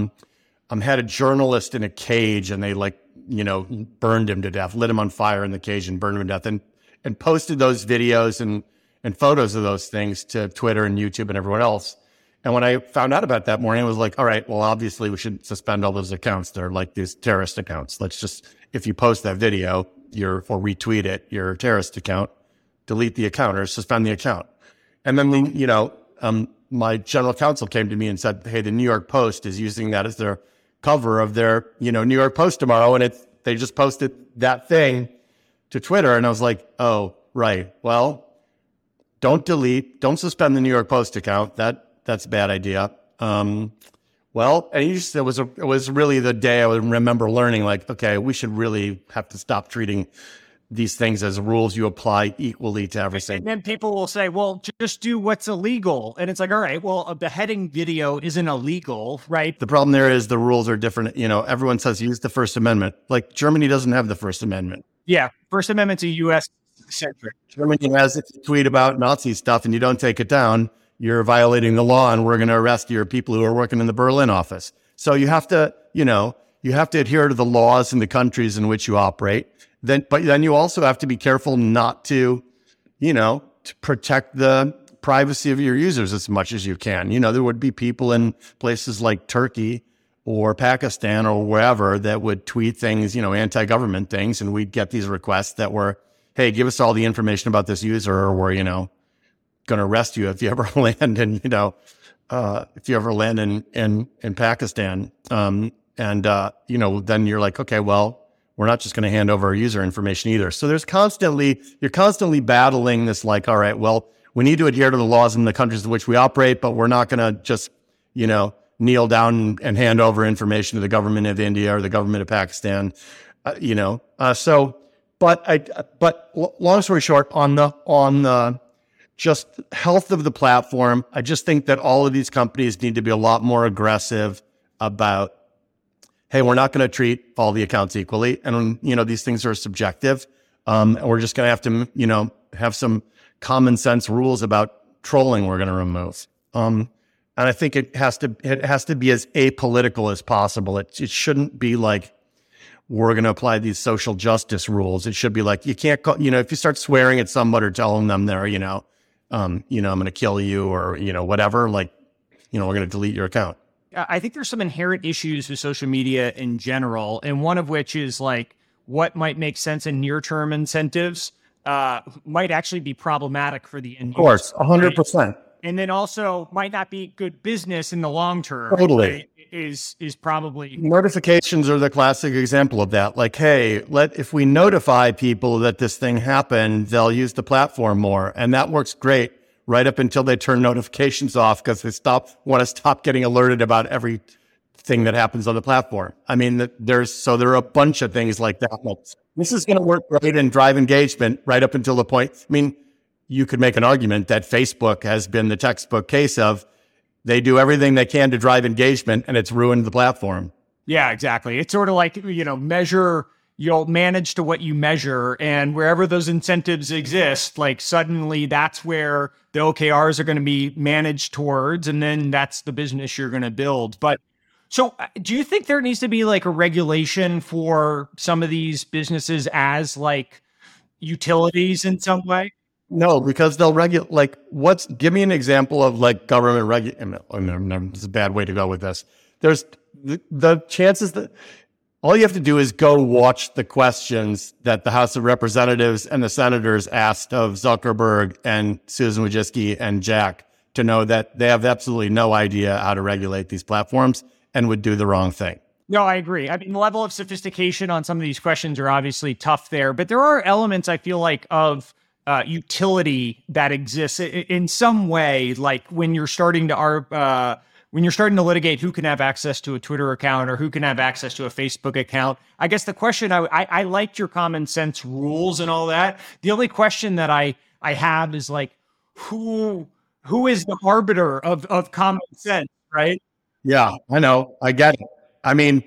a journalist in a cage and they burned him to death, lit him on fire in the cage and burned him to death and posted those videos and photos of those things to Twitter and YouTube and everyone else. And when I found out about that morning, I was like, all right, well, obviously we should suspend all those accounts. They're like these terrorist accounts. If you post that video, or retweet it, you're a terrorist account. Delete the account or suspend the account. And then, my general counsel came to me and said, hey, the New York Post is using that as their cover of their, New York Post tomorrow. And they just posted that thing to Twitter. And I was like, oh, right. Well, don't suspend the New York Post account. That's a bad idea. And it was really the day I would remember learning like, okay, we should really have to stop treating these things as rules you apply equally to everything. And then people will say, well, just do what's illegal. And it's like, all right, well, a beheading video isn't illegal, right? The problem there is the rules are different. Everyone says use the First Amendment. Like Germany doesn't have the First Amendment. Yeah. First Amendment's a U.S. centric. Germany has, if you tweet about Nazi stuff and you don't take it down, you're violating the law and we're going to arrest your people who are working in the Berlin office. So you have to adhere to the laws in the countries in which you operate. But then you also have to be careful not to protect the privacy of your users as much as you can. There would be people in places like Turkey or Pakistan or wherever that would tweet things, anti-government things. And we'd get these requests that were, hey, give us all the information about this user or we're, going to arrest you if you ever land in, in Pakistan. Then you're like, okay, well, we're not just going to hand over our user information either. So you're constantly battling this like, all right, well, we need to adhere to the laws in the countries in which we operate, but we're not going to just, kneel down and hand over information to the government of India or the government of Pakistan, but long story short, on the just health of the platform, I just think that all of these companies need to be a lot more aggressive about, hey, we're not going to treat all the accounts equally. And, these things are subjective. And we're just going to have to, have some common sense rules about trolling we're going to remove. And I think it has to be as apolitical as possible. It shouldn't be like, we're going to apply these social justice rules. It should be like, you can't call, if you start swearing at someone or telling them they're, I'm going to kill you or, whatever, like, we're going to delete your account. I think there's some inherent issues with social media in general, and one of which is like what might make sense in near-term incentives might actually be problematic for the end user. Of course, 100%. And then also might not be good business in the long term. Totally. Right? Is probably Notifications are the classic example of that. Like, hey, if we notify people that this thing happened, they'll use the platform more. And that works great right up until they turn notifications off because they want to stop getting alerted about everything that happens on the platform. I mean, there are a bunch of things like that. This is going to work great and drive engagement right up until the point. I mean, you could make an argument that Facebook has been the textbook case of they do everything they can to drive engagement and it's ruined the platform. Yeah, exactly. It's sort of like, you'll manage to what you measure, and wherever those incentives exist, like suddenly that's where the OKRs are going to be managed towards, and then that's the business you're going to build. But so do you think there needs to be like a regulation for some of these businesses as like utilities in some way? No, because they'll regulate, like, give me an example of like government it's a bad way to go with this. There's the chances that all you have to do is go watch the questions that the House of Representatives and the senators asked of Zuckerberg and Susan Wojcicki and Jack to know that they have absolutely no idea how to regulate these platforms and would do the wrong thing. No, I agree. I mean, the level of sophistication on some of these questions are obviously tough there, but there are elements I feel like of utility that exists in some way, like when you're starting to litigate who can have access to a Twitter account or who can have access to a Facebook account. I guess the question, I liked your common sense rules and all that. The only question that I have is like, who is the arbiter of common sense, right? Yeah, I know. I get it. I mean,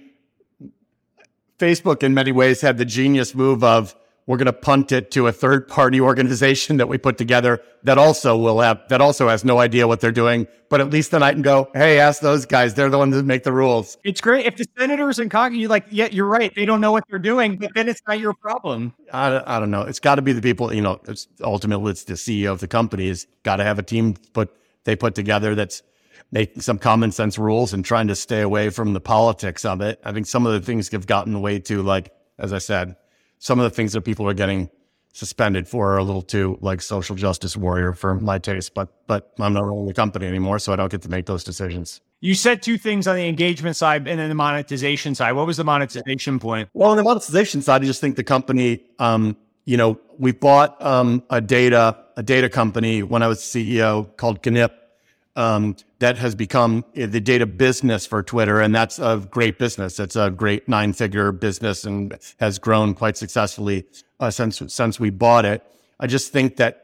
Facebook in many ways had the genius move of, we're going to punt it to a third-party organization that we put together that also has no idea what they're doing. But at least then I can go, hey, ask those guys. They're the ones that make the rules. It's great if the senators and Congress, yeah, you're right. They don't know what they're doing, but then it's not your problem. I don't know. It's got to be the people. Ultimately, it's the CEO of the company has got to have a team they put together that's making some common sense rules and trying to stay away from the politics of it. I think some of the things have gotten way too, like, as I said, some of the things that people are getting suspended for are a little too like social justice warrior for my taste, but I'm not running the company anymore, so I don't get to make those decisions. You said two things on the engagement side and then the monetization side. What was the monetization point? Well, on the monetization side, I just think the company, we bought a data company when I was CEO called Knip, that has become the data business for Twitter. And that's a great business. It's a great 9-figure business and has grown quite successfully since we bought it. I just think that,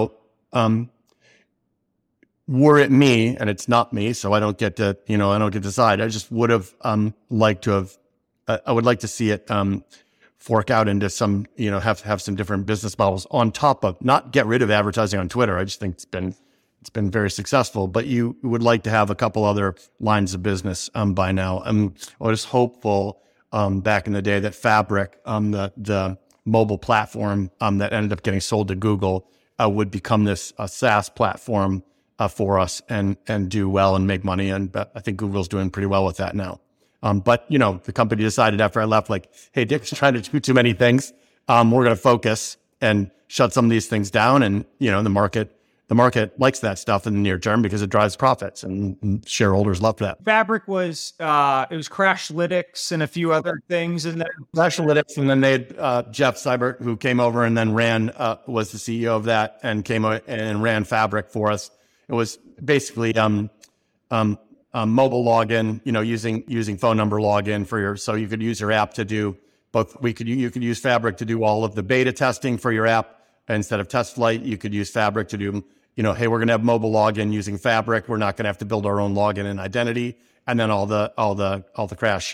were it me, and it's not me, so I don't get to decide. I just would have liked to have, I would like to see it fork out into some, have some different business models on top of, not get rid of advertising on Twitter. I just think it's been very successful, but you would like to have a couple other lines of business by now. I was hopeful back in the day that Fabric, the mobile platform that ended up getting sold to Google, would become this SaaS platform for us and do well and make money. And I think Google's doing pretty well with that now. But the company decided after I left, like, hey, Dick's trying to do too many things. We're going to focus and shut some of these things down. And, the market likes that stuff in the near term because it drives profits, and shareholders love that. Fabric was, it was Crashlytics and a few other things. And Crashlytics, and then they had Jeff Seibert, who came over and then was the CEO of that and came and ran Fabric for us. It was basically mobile login, using phone number login so you could use your app to do both. You could use Fabric to do all of the beta testing for your app. Instead of TestFlight, you could use Fabric to do, hey, we're going to have mobile login using Fabric. We're not going to have to build our own login and identity. And then all the crash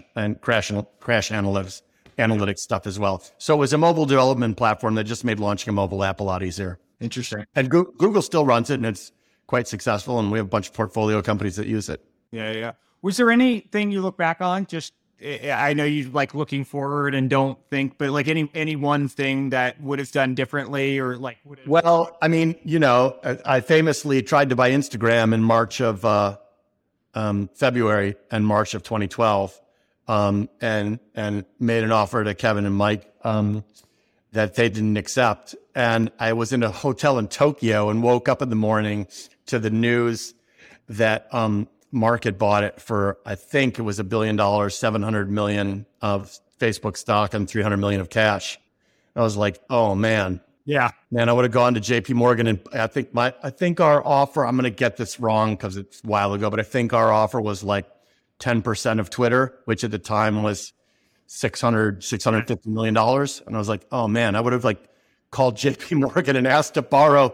analytics stuff as well. So it was a mobile development platform that just made launching a mobile app a lot easier. Interesting. And Google still runs it, and it's quite successful. And we have a bunch of portfolio companies that use it. Yeah. Was there anything you look back on? Just, I know you like looking forward and don't think, but like any one thing that would have done differently or like would have... Well, I mean, I famously tried to buy Instagram in March of February and March of 2012, and made an offer to Kevin and Mike that they didn't accept. And I was in a hotel in Tokyo and woke up in the morning to the news that Mark had bought it for, I think it was $1 billion, 700 million of Facebook stock and 300 million of cash. I was like, oh man. Yeah. Man, I would have gone to JP Morgan, and I think our offer, I'm going to get this wrong because it's a while ago, but I think our offer was like 10% of Twitter, which at the time was $650 million. And I was like, oh man, I would have like called JP Morgan and asked to borrow,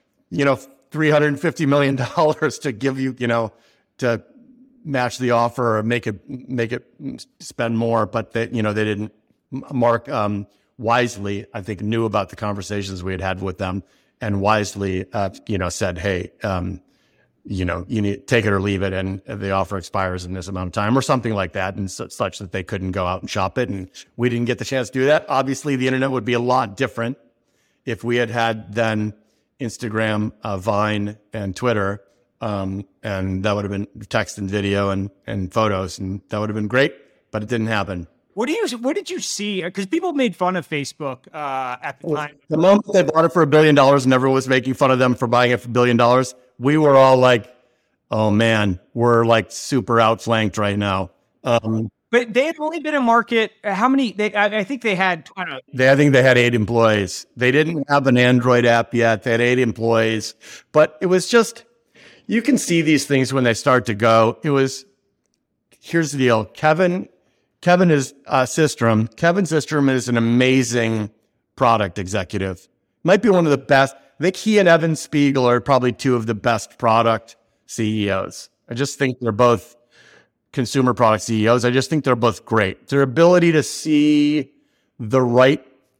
$350 million to give you, to match the offer or make it spend more. But they didn't. Mark wisely, I think, knew about the conversations we had with them, and wisely, said, hey, you need to take it or leave it, and the offer expires in this amount of time or something like that, and such that they couldn't go out and shop it. And we didn't get the chance to do that. Obviously, the internet would be a lot different if we had then Instagram, Vine, and Twitter, and that would have been text and video and photos, and that would have been great, but it didn't happen. What did you see? Because people made fun of Facebook at the time. The moment they bought it for $1 billion and everyone was making fun of them for buying it for $1 billion, we were all like, oh man, we're like super outflanked right now. But they had only been in market. How many? I think they had, I don't know. I think they had 8 employees. They didn't have an Android app yet. They had 8 employees, but it was just, you can see these things when they start to go. Here's the deal. Kevin is Systrom. Kevin Systrom is an amazing product executive. Might be one of the best. I think he and Evan Spiegel are probably 2 of the best product CEOs. I just think they're both consumer product CEOs. I just think they're both great. Their ability to see the right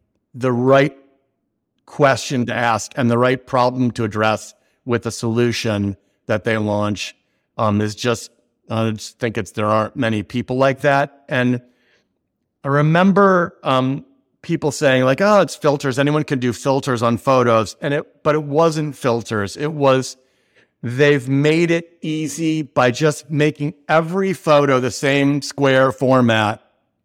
question to ask and the right problem to address with a solution that they launch is just, I just think there aren't many people like that. And I remember people saying like, oh, it's filters. Anyone can do filters on photos. But it wasn't filters. It was, they've made it easy by just making every photo the same square format,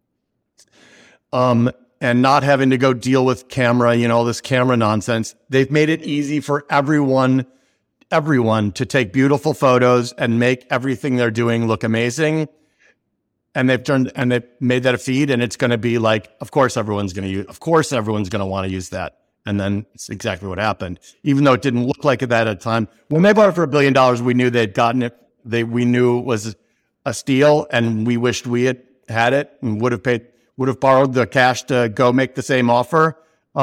and not having to go deal with camera, all this camera nonsense. They've made it easy for everyone to take beautiful photos and make everything they're doing look amazing. And they've made that a feed, and it's going to be like, of course everyone's going to want to use that. And then it's exactly what happened. Even though it didn't look like it that at the time. When they bought it for $1 billion, we knew they'd gotten it. We knew it was a steal, and we wished we had it and would have borrowed the cash to go make the same offer.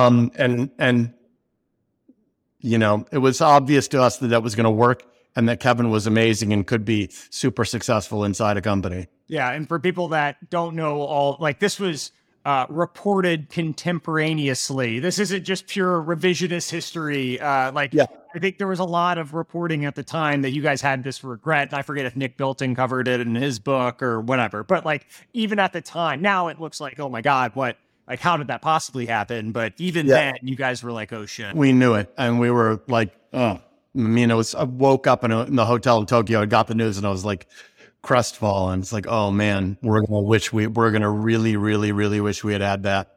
It was obvious to us that was going to work, and that Kevin was amazing and could be super successful inside a company. Yeah. And for people that don't know this was reported contemporaneously. This isn't just pure revisionist history. I think there was a lot of reporting at the time that you guys had this regret. I forget if Nick Bilton covered it in his book or whatever, but even at the time, now it looks like, oh my God, how did that possibly happen? But even then, you guys were like, oh shit. We knew it. And we were like, oh, I woke up in the hotel in Tokyo, I got the news, and I was like crestfallen. It's like, oh man, we're going to really, really, really wish we had that.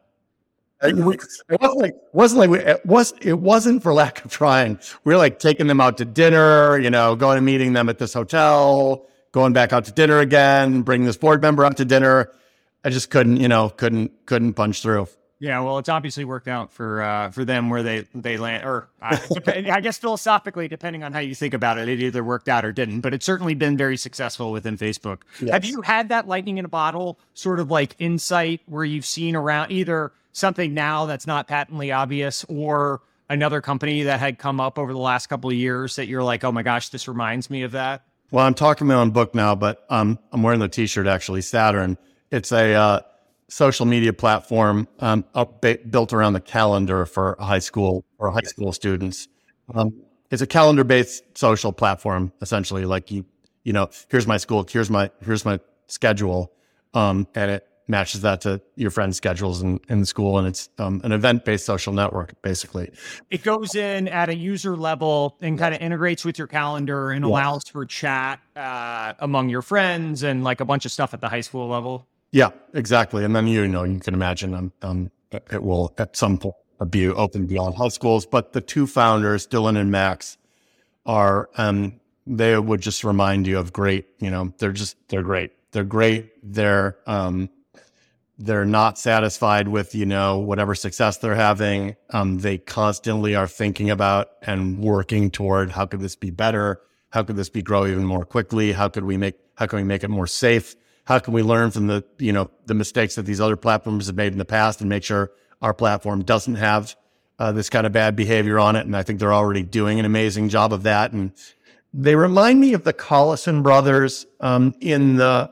It wasn't for lack of trying. We were like taking them out to dinner, going and meeting them at this hotel, going back out to dinner again, bringing this board member out to dinner. I just couldn't punch through. Yeah, well, it's obviously worked out for them where they land, or I guess philosophically, depending on how you think about it, it either worked out or didn't. But it's certainly been very successful within Facebook. Yes. Have you had that lightning in a bottle sort of like insight where you've seen around either something now that's not patently obvious or another company that had come up over the last couple of years that you're like, oh my gosh, this reminds me of that? Well, I'm talking my own book now, but I'm wearing the T-shirt actually. Saturn. It's a social media platform built around the calendar for high school students. It's a calendar-based social platform, essentially. Like here's my school, here's my schedule, and it matches that to your friends' schedules in the school, and it's an event-based social network, basically. It goes in at a user level and kind of integrates with your calendar and allows for chat among your friends and like a bunch of stuff at the high school level. Yeah, exactly. And then you can imagine it will at some point open beyond high schools. But the two founders, Dylan and Max, are they would just remind you of great. They're great. They're great. They're not satisfied with whatever success they're having. They constantly are thinking about and working toward how could this be better? How could this grow even more quickly? How can we make it more safe? How can we learn from the mistakes that these other platforms have made in the past and make sure our platform doesn't have this kind of bad behavior on it? And I think they're already doing an amazing job of that. And they remind me of the Collison brothers in the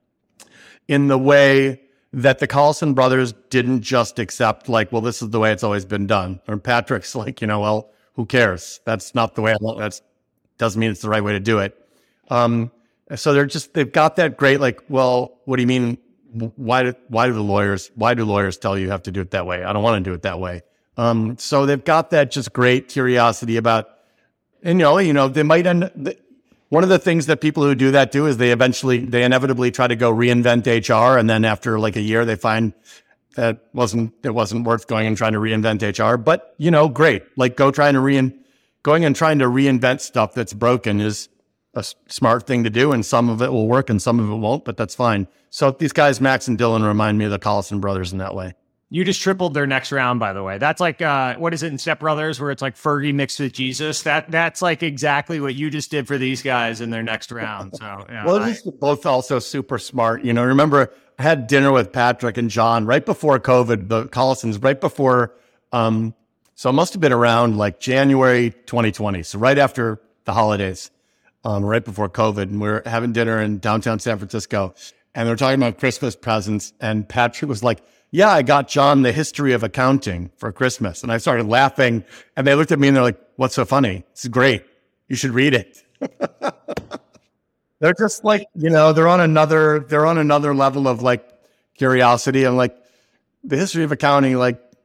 way that the Collison brothers didn't just accept this is the way it's always been done. Or Patrick's like, well, who cares? That's not the way that doesn't mean it's the right way to do it. So they've got that great, well, what do you mean? Why do lawyers tell you have to do it that way? I don't want to do it that way. So they've got that just great curiosity about, and they might one of the things that people who do that do is they inevitably try to go reinvent HR. And then after a year, they find that it wasn't worth going and trying to reinvent HR, but great. Going and trying to reinvent stuff that's broken is a smart thing to do. And some of it will work and some of it won't, but that's fine. So these guys, Max and Dylan, remind me of the Collison brothers in that way. You just tripled their next round, by the way. That's like, what is it in Step Brothers where it's like Fergie mixed with Jesus? That's like exactly what you just did for these guys in their next round. So, yeah, well, they're both also super smart. Remember, I had dinner with Patrick and John right before COVID, the Collisons, right before, so it must have been around January 2020. So right after the holidays, right before COVID. And we were having dinner in downtown San Francisco. And they're talking about Christmas presents. And Patrick was like, yeah, I got John The History of Accounting for Christmas. And I started laughing. And they looked at me and they're like, what's so funny? It's great. You should read it. They're just they're on another level of curiosity. And The History of Accounting,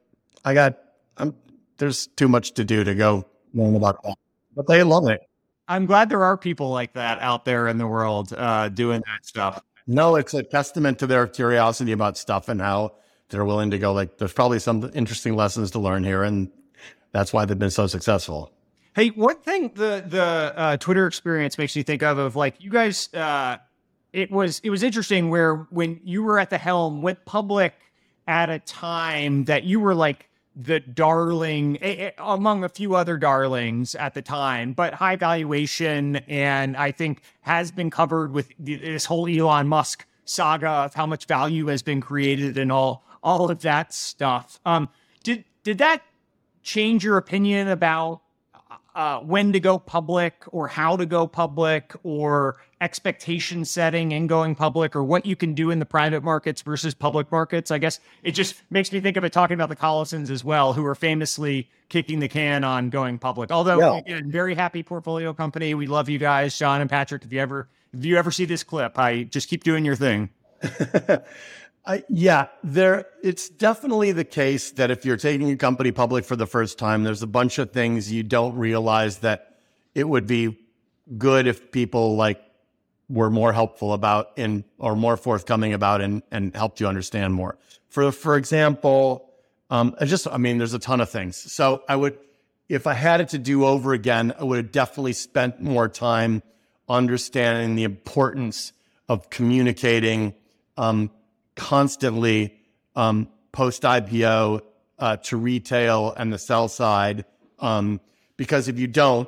there's too much to do to go learn about that. But they love it. I'm glad there are people like that out there in the world doing that stuff. No, it's a testament to their curiosity about stuff and how they're willing to go. There's probably some interesting lessons to learn here, and that's why they've been so successful. Hey, one thing the Twitter experience makes me think of you guys. It was interesting where when you were at the helm, went public at a time that you were the darling among a few other darlings at the time, but high valuation. And I think has been covered with this whole Elon Musk saga of how much value has been created and all of that stuff. Did that change your opinion about when to go public or how to go public or expectation setting and going public or what you can do in the private markets versus public markets? I guess it just makes me think of it talking about the Collisons as well, who are famously kicking the can on going public. Although, again, very happy portfolio company. We love you guys, John and Patrick. If you ever see this clip, I just keep doing your thing. It's definitely the case that if you're taking a company public for the first time, there's a bunch of things you don't realize that it would be good if people were more helpful about or more forthcoming about and helped you understand more. For example, there's a ton of things. So if I had it to do over again, I would have definitely spent more time understanding the importance of communicating constantly post-IPO to retail and the sell side. Because if you don't,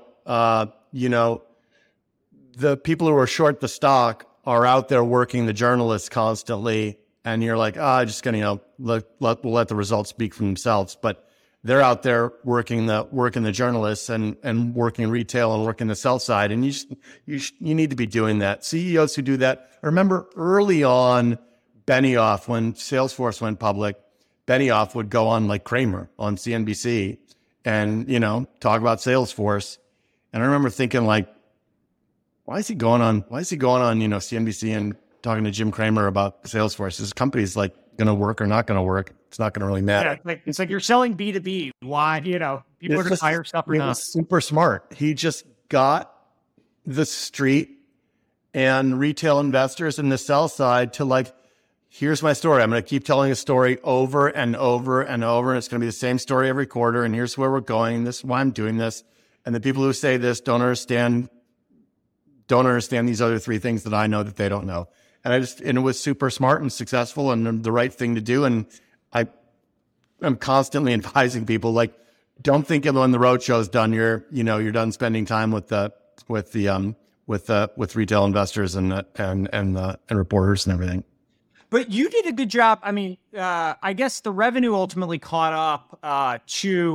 the people who are short the stock are out there working the journalists constantly. And you're like, just going to, we'll let the results speak for themselves. But they're out there working the journalists and working retail and working the sell side. And you need to be doing that. CEOs who do that. I remember early on, Benioff, when Salesforce went public, Benioff would go on Kramer on CNBC and, talk about Salesforce. And I remember thinking why is he going on, CNBC and talking to Jim Cramer about Salesforce? This company's going to work or not going to work. It's not going to really matter. Yeah, it's like you're selling B2B. Why, people are going to hire stuff or not. Super smart. He just got the street and retail investors in the sell side to here's my story. I'm going to keep telling a story over and over and over. And it's going to be the same story every quarter. And here's where we're going. This is why I'm doing this. And the people who say this don't understand these other three things that I know that they don't know. And it was super smart and successful and the right thing to do. And I'm constantly advising people, like, don't think when the roadshow is done, you're done spending time with retail investors and reporters and everything. But you did a good job. I mean, I guess the revenue ultimately caught up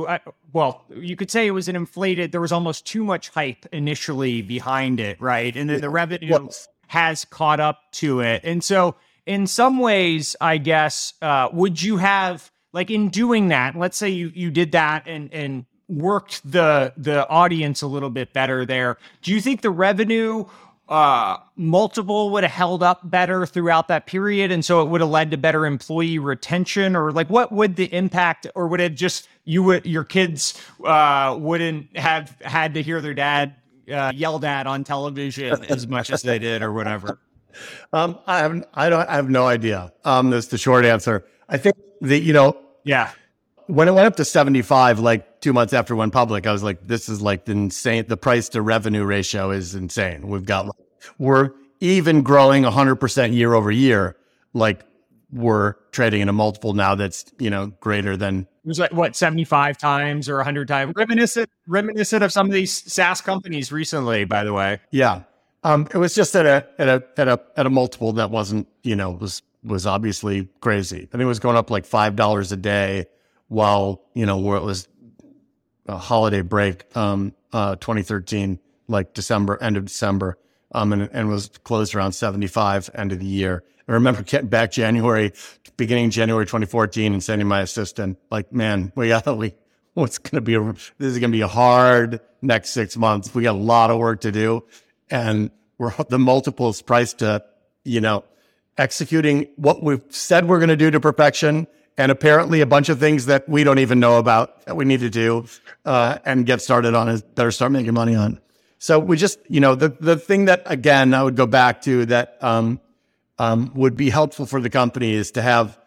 you could say it was there was almost too much hype initially behind it, right? And then the revenue has caught up to it. And so in some ways, I guess, would you have, like, in doing that, let's say you did that and worked the audience a little bit better there, do you think the revenue multiple would have held up better throughout that period, and so it would have led to better employee retention? Or like, what would the impact, or would it just your kids wouldn't have had to hear their dad yelled at on television as much as they did, or whatever? I have no idea. That's the short answer. I think that when it went up to 75, like 2 months after it went public, I was like, this is like insane. The price to revenue ratio is insane. We're even growing 100% year over year. Like, we're trading in a multiple now that's, greater than. It was like, what, 75 times or 100 times? Reminiscent of some of these SaaS companies recently, by the way. Yeah. It was just at a multiple that wasn't, was obviously crazy. I think it was going up like $5 a day while, where it was a holiday break, 2013, like end of December, and was closed around 75 end of the year. I remember getting back beginning January 2014, and sending my assistant, like, man, this is going to be a hard next 6 months. We got a lot of work to do. And the multiples priced to, executing what we've said we're going to do to perfection. And apparently a bunch of things that we don't even know about that we need to do and get started on is better start making money on. So we just, the thing that, again, I would go back to that would be helpful for the company is to have,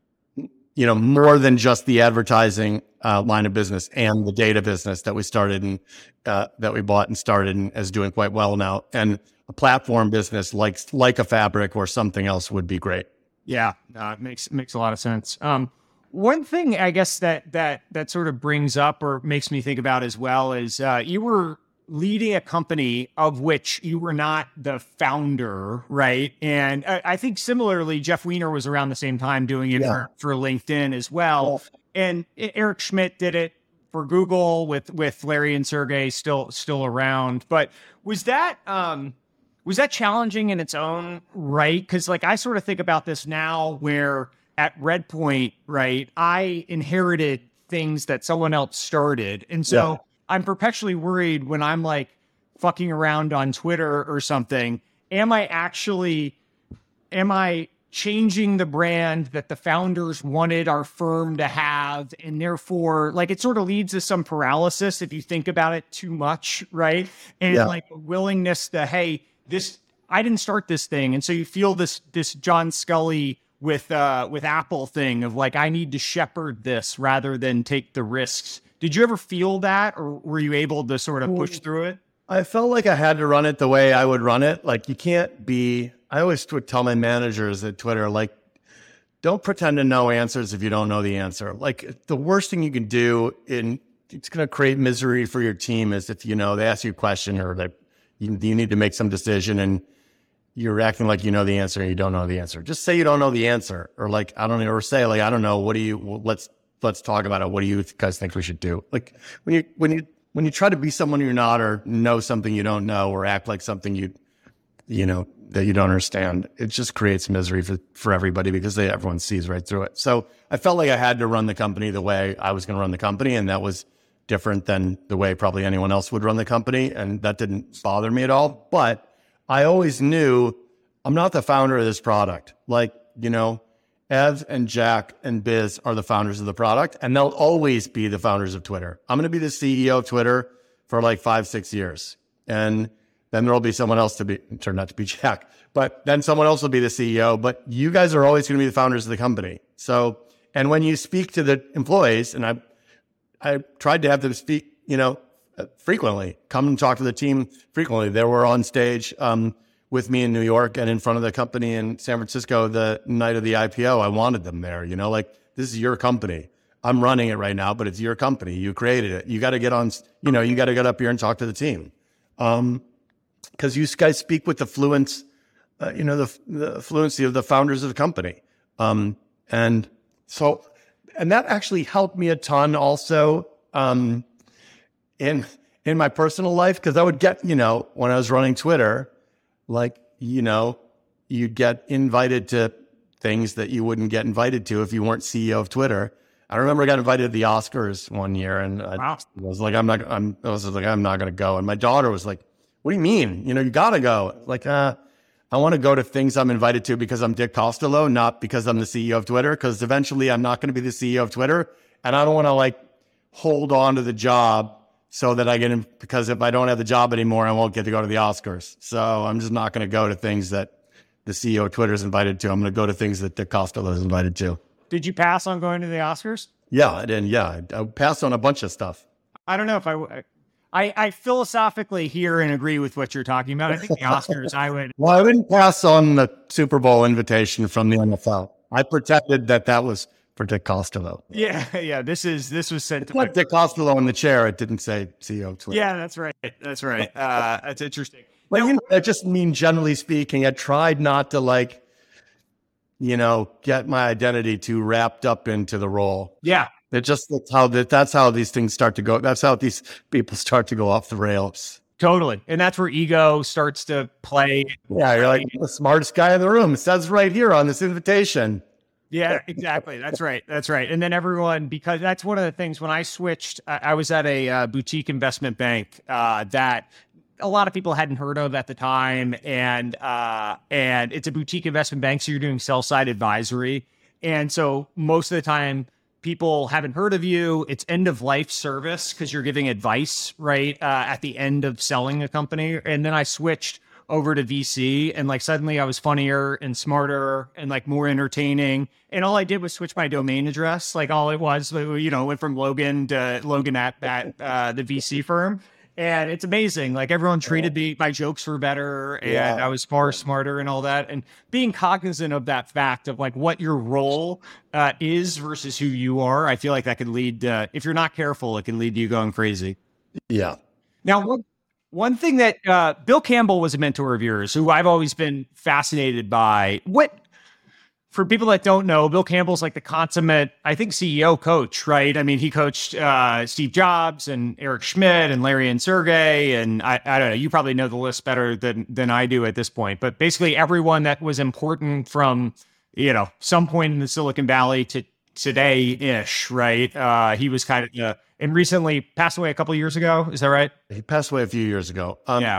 more than just the advertising line of business and the data business that we started and that we bought and started and is doing quite well now. And a platform business like a Fabric or something else would be great. Yeah, it makes a lot of sense. One thing I guess that sort of brings up or makes me think about as well is you were leading a company of which you were not the founder, right? And I think similarly, Jeff Weiner was around the same time doing it for LinkedIn as well. And Eric Schmidt did it for Google with Larry and Sergey still around. But was that challenging in its own right? Because, like, I sort of think about this now where at Redpoint, right, I inherited things that someone else started. And so I'm perpetually worried when I'm like fucking around on Twitter or something. Am I changing the brand that the founders wanted our firm to have? And therefore, like, it sort of leads to some paralysis if you think about it too much, right? And like a willingness to, hey, I didn't start this thing. And so you feel this John Scully with Apple thing of like, I need to shepherd this rather than take the risks. Did you ever feel that, or were you able to sort of push through it? I felt like I had to run it the way I would run it. Like, I always would tell my managers at Twitter, like, don't pretend to know answers if you don't know the answer. Like, the worst thing you can do, it's going to create misery for your team, is if, they ask you a question or that you need to make some decision and you're acting like you know the answer and you don't know the answer. Just say you don't know the answer, or like, I don't know, or say like, I don't know. Let's talk about it. What do you guys think we should do? Like, when you try to be someone you're not, or know something you don't know, or act like something that you don't understand, it just creates misery for everybody because everyone sees right through it. So I felt like I had to run the company the way I was going to run the company, and that was different than the way probably anyone else would run the company, and that didn't bother me at all. But I always knew I'm not the founder of this product. Like, Ev and Jack and Biz are the founders of the product, and they'll always be the founders of Twitter. I'm going to be the CEO of Twitter for like 5-6 years. And Then there'll be someone else to be, turned out to be Jack, but then someone else will be the CEO. But you guys are always going to be the founders of the company. So, and when you speak to the employees, and I tried to have them speak, frequently, come and talk to the team frequently. They were on stage with me in New York and in front of the company in San Francisco the night of the IPO. I wanted them there, like, this is your company. I'm running it right now, but it's your company. You created it. You got to get on, you got to get up here and talk to the team. Because you guys speak with the fluence, the fluency of the founders of the company. And that actually helped me a ton also in my personal life, because I would get, when I was running Twitter, like, you'd get invited to things that you wouldn't get invited to if you weren't CEO of Twitter. I remember I got invited to the Oscars one year, and I was like, I'm not going to go. And my daughter was like, what do you mean? You got to go. Like, I want to go to things I'm invited to because I'm Dick Costolo, not because I'm the CEO of Twitter, because eventually I'm not going to be the CEO of Twitter. And I don't want to hold on to the job so that I get in, because if I don't have the job anymore, I won't get to go to the Oscars. So I'm just not going to go to things that the CEO of Twitter is invited to. I'm going to go to things that Dick Costolo is invited to. Did you pass on going to the Oscars? Yeah, I did. Yeah, I passed on a bunch of stuff. I don't know if I philosophically hear and agree with what you're talking about. I think the Oscars, I would. Well, I wouldn't pass on the Super Bowl invitation from the NFL. I pretended that was for Dick Costolo. Yeah. This was sent to put Dick Costolo in the chair. It didn't say CEO of Twitter. Yeah, that's right. That's interesting. Well, I just mean, generally speaking, I tried not to get my identity too wrapped up into the role. Yeah. That's how these things start to go. That's how these people start to go off the rails. Totally. And that's where ego starts to play. Yeah. You're like the smartest guy in the room. It says right here on this invitation. Yeah, exactly. That's right. And then everyone, because that's one of the things when I switched, I was at a boutique investment bank that a lot of people hadn't heard of at the time. And it's a boutique investment bank. So you're doing sell side advisory. And so most of the time people haven't heard of you. It's end of life service because you're giving advice, right? At the end of selling a company. And then I switched over to VC, and suddenly I was funnier and smarter and more entertaining. And all I did was switch my domain address. All it was, went from Logan to Logan at the VC firm. And it's amazing. Everyone treated me, my jokes were better, and I was far smarter and all that. And being cognizant of that fact of what your role is versus who you are, I feel like that could lead, if you're not careful, it can lead to you going crazy. Yeah. Now, one thing that Bill Campbell was a mentor of yours, who I've always been fascinated by. For people that don't know, Bill Campbell's the consummate, I think, CEO coach, right? I mean, he coached Steve Jobs and Eric Schmidt and Larry and Sergey. And I don't know, you probably know the list better than I do at this point. But basically everyone that was important from, some point in the Silicon Valley to today-ish, right? He was kind of, and recently passed away a couple of years ago. Is that right? He passed away a few years ago. Yeah.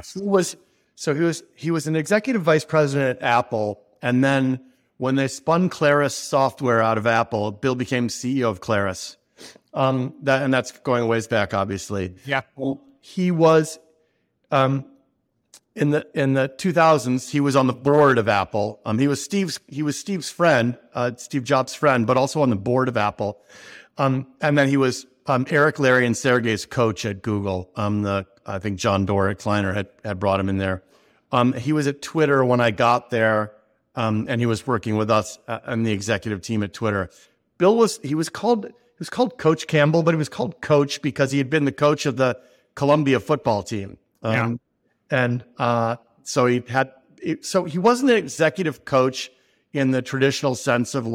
He was an executive vice president at Apple. And then when they spun Claris Software out of Apple, Bill became CEO of Claris. And that's going a ways back, obviously. Yeah. He was, in the 2000s, he was on the board of Apple. He was Steve's friend, Steve Jobs' friend, but also on the board of Apple. And then he was Eric, Larry, and Sergey's coach at Google. I think John Doerr at Kleiner had brought him in there. He was at Twitter when I got there, and he was working with us and the executive team at Twitter. Bill was called Coach Campbell, but he was called Coach because he had been the coach of the Columbia football team. So he wasn't an executive coach in the traditional sense of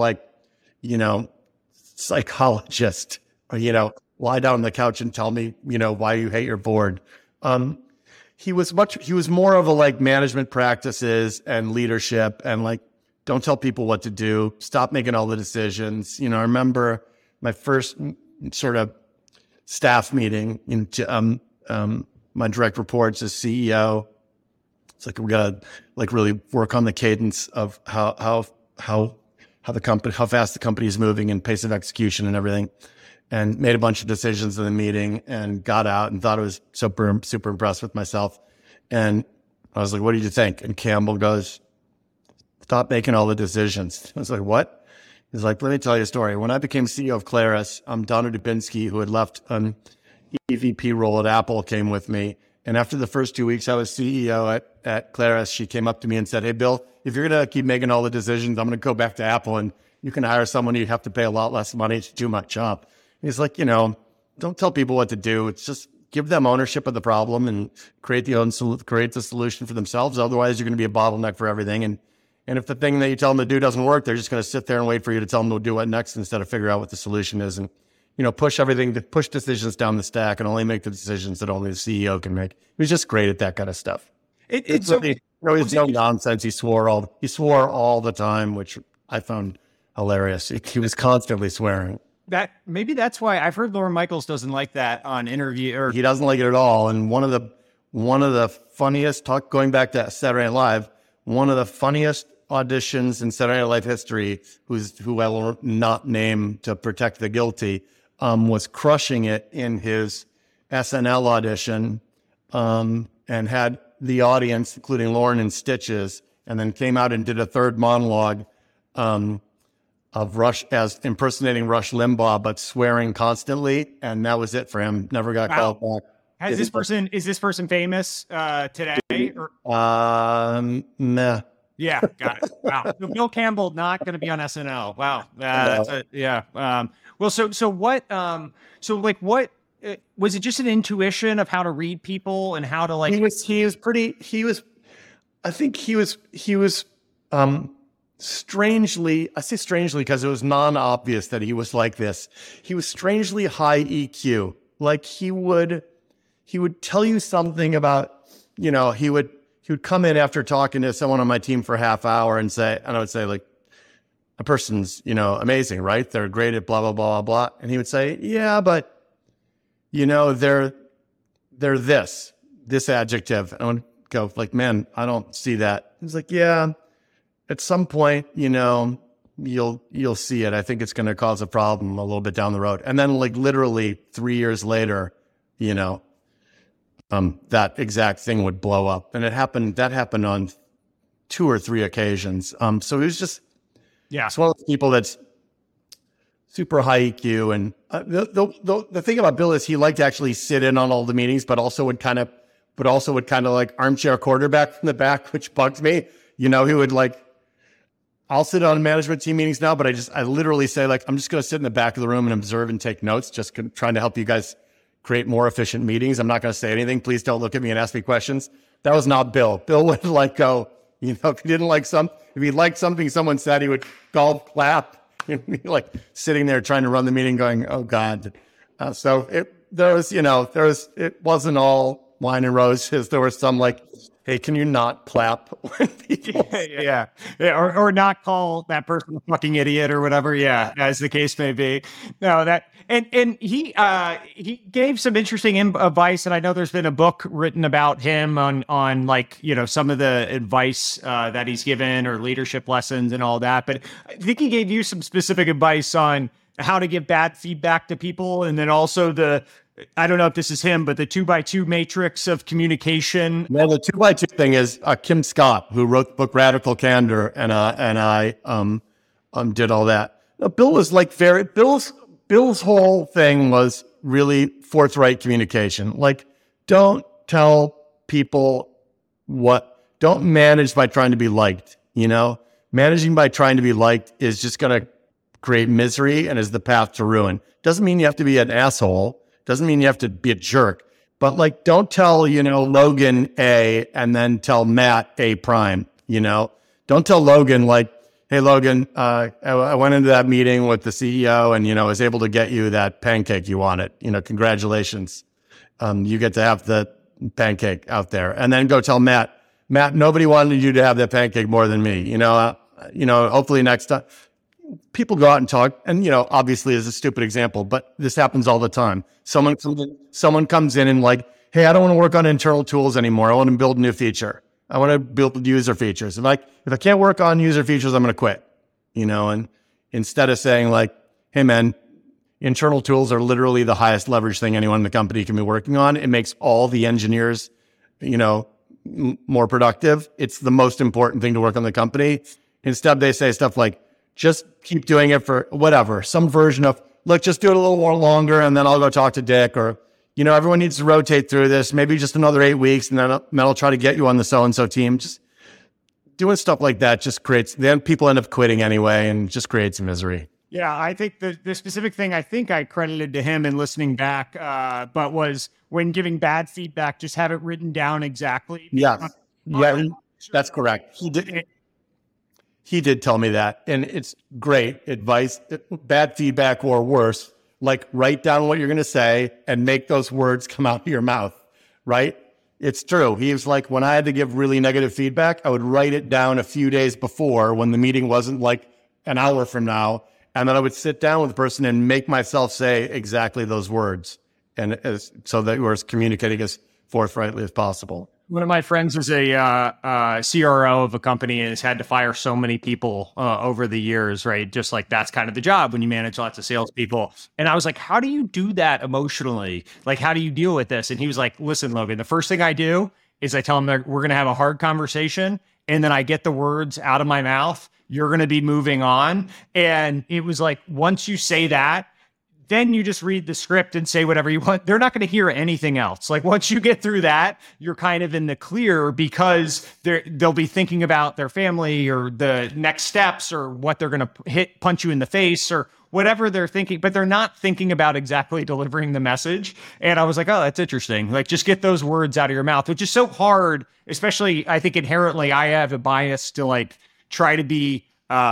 psychologist, or, lie down on the couch and tell me, why you hate your board. He was more of a management practices and leadership and don't tell people what to do. Stop making all the decisions. I remember my first sort of staff meeting my direct reports as CEO. It's we gotta really work on the cadence of how the company, how fast the company is moving and pace of execution and everything. And made a bunch of decisions in the meeting and got out and thought I was super impressed with myself. And I was like, what did you think? And Campbell goes, stop making all the decisions. I was like, what? He's like, let me tell you a story. When I became CEO of Claris, Donna Dubinsky, who had left an EVP role at Apple, came with me. And after the first 2 weeks I was CEO at Claris, she came up to me and said, hey, Bill, if you're going to keep making all the decisions, I'm going to go back to Apple and you can hire someone you have to pay a lot less money to do my job. He's like, don't tell people what to do. It's just give them ownership of the problem and create the solution for themselves. Otherwise, you're going to be a bottleneck for everything. And if the thing that you tell them to do doesn't work, they're just going to sit there and wait for you to tell them to do what next instead of figure out what the solution is. And, push decisions down the stack and only make the decisions that only the CEO can make. He was just great at that kind of stuff. It's no nonsense. He swore all the time, which I found hilarious. He was constantly swearing. Maybe that's why I've heard Lorne Michaels doesn't like that on interview. He doesn't like it at all. And one of the funniest going back to Saturday Night Live, one of the funniest auditions in Saturday Night Live history, who I will not name to protect the guilty, was crushing it in his SNL audition, and had the audience, including Lorne, in stitches, and then came out and did a third monologue of Rush as impersonating Rush Limbaugh, but swearing constantly, and that was it for him. Never got called back. Is this person famous today? Or? Meh. Yeah, got it. Wow. So Bill Campbell not going to be on SNL. Wow. Well, so what? What was it? Just an intuition of how to read people and how to like? I think he was strangely. I say strangely because it was non-obvious that he was like this. He was strangely high EQ. Like he would tell you something about, he would come in after talking to someone on my team for a half hour and I would say like, a person's, amazing, right? They're great at blah, blah, blah, blah. And he would say, yeah, but, they're this adjective. And I would go like, man, I don't see that. He's like, yeah, at some point, you'll see it. I think it's going to cause a problem a little bit down the road. And then like literally 3 years later, that exact thing would blow up. And that happened on 2 or 3 occasions. So he was just, it's one of those people that's super high EQ. And the thing about Bill is he liked to actually sit in on all the meetings, but also would kind of like armchair quarterback from the back, which bugs me. He would like, I'll sit on management team meetings now, but I literally say like, I'm just going to sit in the back of the room and observe and take notes, just trying to help you guys create more efficient meetings. I'm not going to say anything. Please don't look at me and ask me questions. That was not Bill. Bill would like go, if he liked something someone said, he would golf clap. He'd be like sitting there trying to run the meeting going, oh God. It wasn't all wine and roses. There was some like, hey, can you not clap when people yeah. Or not call that person a fucking idiot or whatever. Yeah, as the case may be. No, and he gave some interesting advice, and I know there's been a book written about him on like some of the advice that he's given or leadership lessons and all that. But I think he gave you some specific advice on how to give bad feedback to people, and then also I don't know if this is him, but the 2x2 matrix of communication. Well, the 2x2 thing is Kim Scott, who wrote the book Radical Candor, and I did all that. Bill was like Bill's whole thing was really forthright communication. Like, don't tell people don't manage by trying to be liked. Managing by trying to be liked is just going to create misery and is the path to ruin. Doesn't mean you have to be an asshole. Doesn't mean you have to be a jerk, but like, don't tell, Logan A and then tell Matt A prime, don't tell Logan like, hey, Logan, I went into that meeting with the CEO and, was able to get you that pancake you wanted, congratulations. You get to have the pancake out there, and then go tell Matt, nobody wanted you to have that pancake more than me. Hopefully next time. People go out and talk, and obviously is a stupid example, but this happens all the time. Someone comes in and like, hey, I don't want to work on internal tools anymore. I want to build a new feature. I want to build user features. If I can't work on user features, I'm going to quit. And instead of saying like, hey man, internal tools are literally the highest leverage thing anyone in the company can be working on. It makes all the engineers, more productive. It's the most important thing to work on the company. Instead, they say stuff like, just keep doing it for whatever, some version of, look, just do it a little more longer and then I'll go talk to Dick, or, everyone needs to rotate through this, maybe just another 8 weeks and then I'll try to get you on the so-and-so team. Just doing stuff like that just creates, then people end up quitting anyway and just creates misery. Yeah, I think the specific thing I think I credited to him in listening back, but was when giving bad feedback, just have it written down exactly. Yeah, that's correct. He did tell me that, and it's great advice. Bad feedback or worse, like write down what you're going to say and make those words come out of your mouth, right? It's true. He was like, when I had to give really negative feedback, I would write it down a few days before when the meeting wasn't like an hour from now. And then I would sit down with the person and make myself say exactly those words. And so that we're communicating as forthrightly as possible. One of my friends was a CRO of a company and has had to fire so many people over the years, right? Just like that's kind of the job when you manage lots of salespeople. And I was like, how do you do that emotionally? Like, how do you deal with this? And he was like, listen, Logan, the first thing I do is I tell him that we're going to have a hard conversation. And then I get the words out of my mouth. You're going to be moving on. And it was like, once you say that, then you just read the script and say whatever you want. They're not going to hear anything else. Like once you get through that, you're kind of in the clear because they'll be thinking about their family or the next steps or what they're going to punch you in the face or whatever they're thinking, but they're not thinking about exactly delivering the message. And I was like, oh, that's interesting. Like just get those words out of your mouth, which is so hard, especially I think inherently I have a bias to like try to be,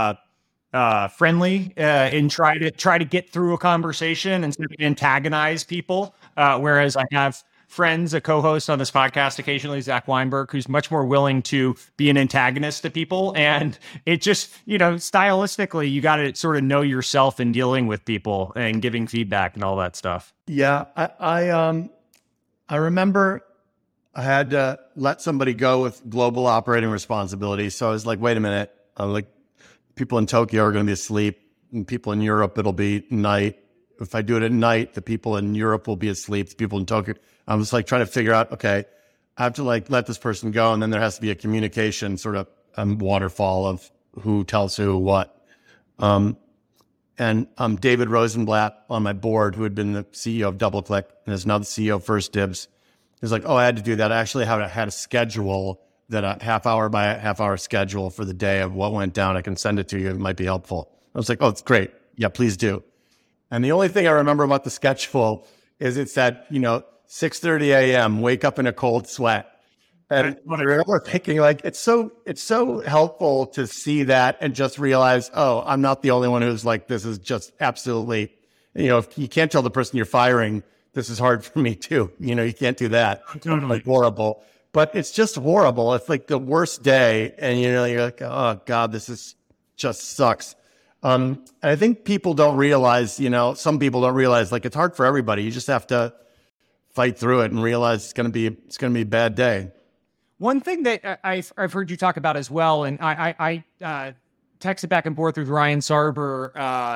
friendly and try to get through a conversation and antagonize people. Whereas I have friends, a co-host on this podcast occasionally, Zach Weinberg, who's much more willing to be an antagonist to people. And it just, stylistically, you got to sort of know yourself in dealing with people and giving feedback and all that stuff. Yeah. I remember I had to let somebody go with global operating responsibility. So I was like, wait a minute. I'm like, people in Tokyo are going to be asleep, and people in Europe, it'll be night. If I do it at night, the people in Europe will be asleep. The people in Tokyo, I'm just like trying to figure out, okay, I have to like let this person go. And then there has to be a communication sort of waterfall of who tells who what. And David Rosenblatt on my board, who had been the CEO of DoubleClick and is now the CEO of First Dibs, is like, oh, I had to do that. I actually had a schedule that a half hour by half hour schedule for the day of what went down. I can send it to you. It might be helpful. I was like, oh, it's great. Yeah, please do. And the only thing I remember about the schedule is it said, 6:30 a.m., wake up in a cold sweat. And I remember thinking like, it's so helpful to see that and just realize, oh, I'm not the only one who's like, this is just absolutely, if you can't tell the person you're firing, this is hard for me too. You can't do that. Totally. Like horrible. But it's just horrible. It's like the worst day. And, you're like, oh, God, this is just sucks. And I think people don't realize, some people don't realize, like, it's hard for everybody. You just have to fight through it and realize it's going to be a bad day. One thing that I've heard you talk about as well, and I texted back and forth with Ryan Sarber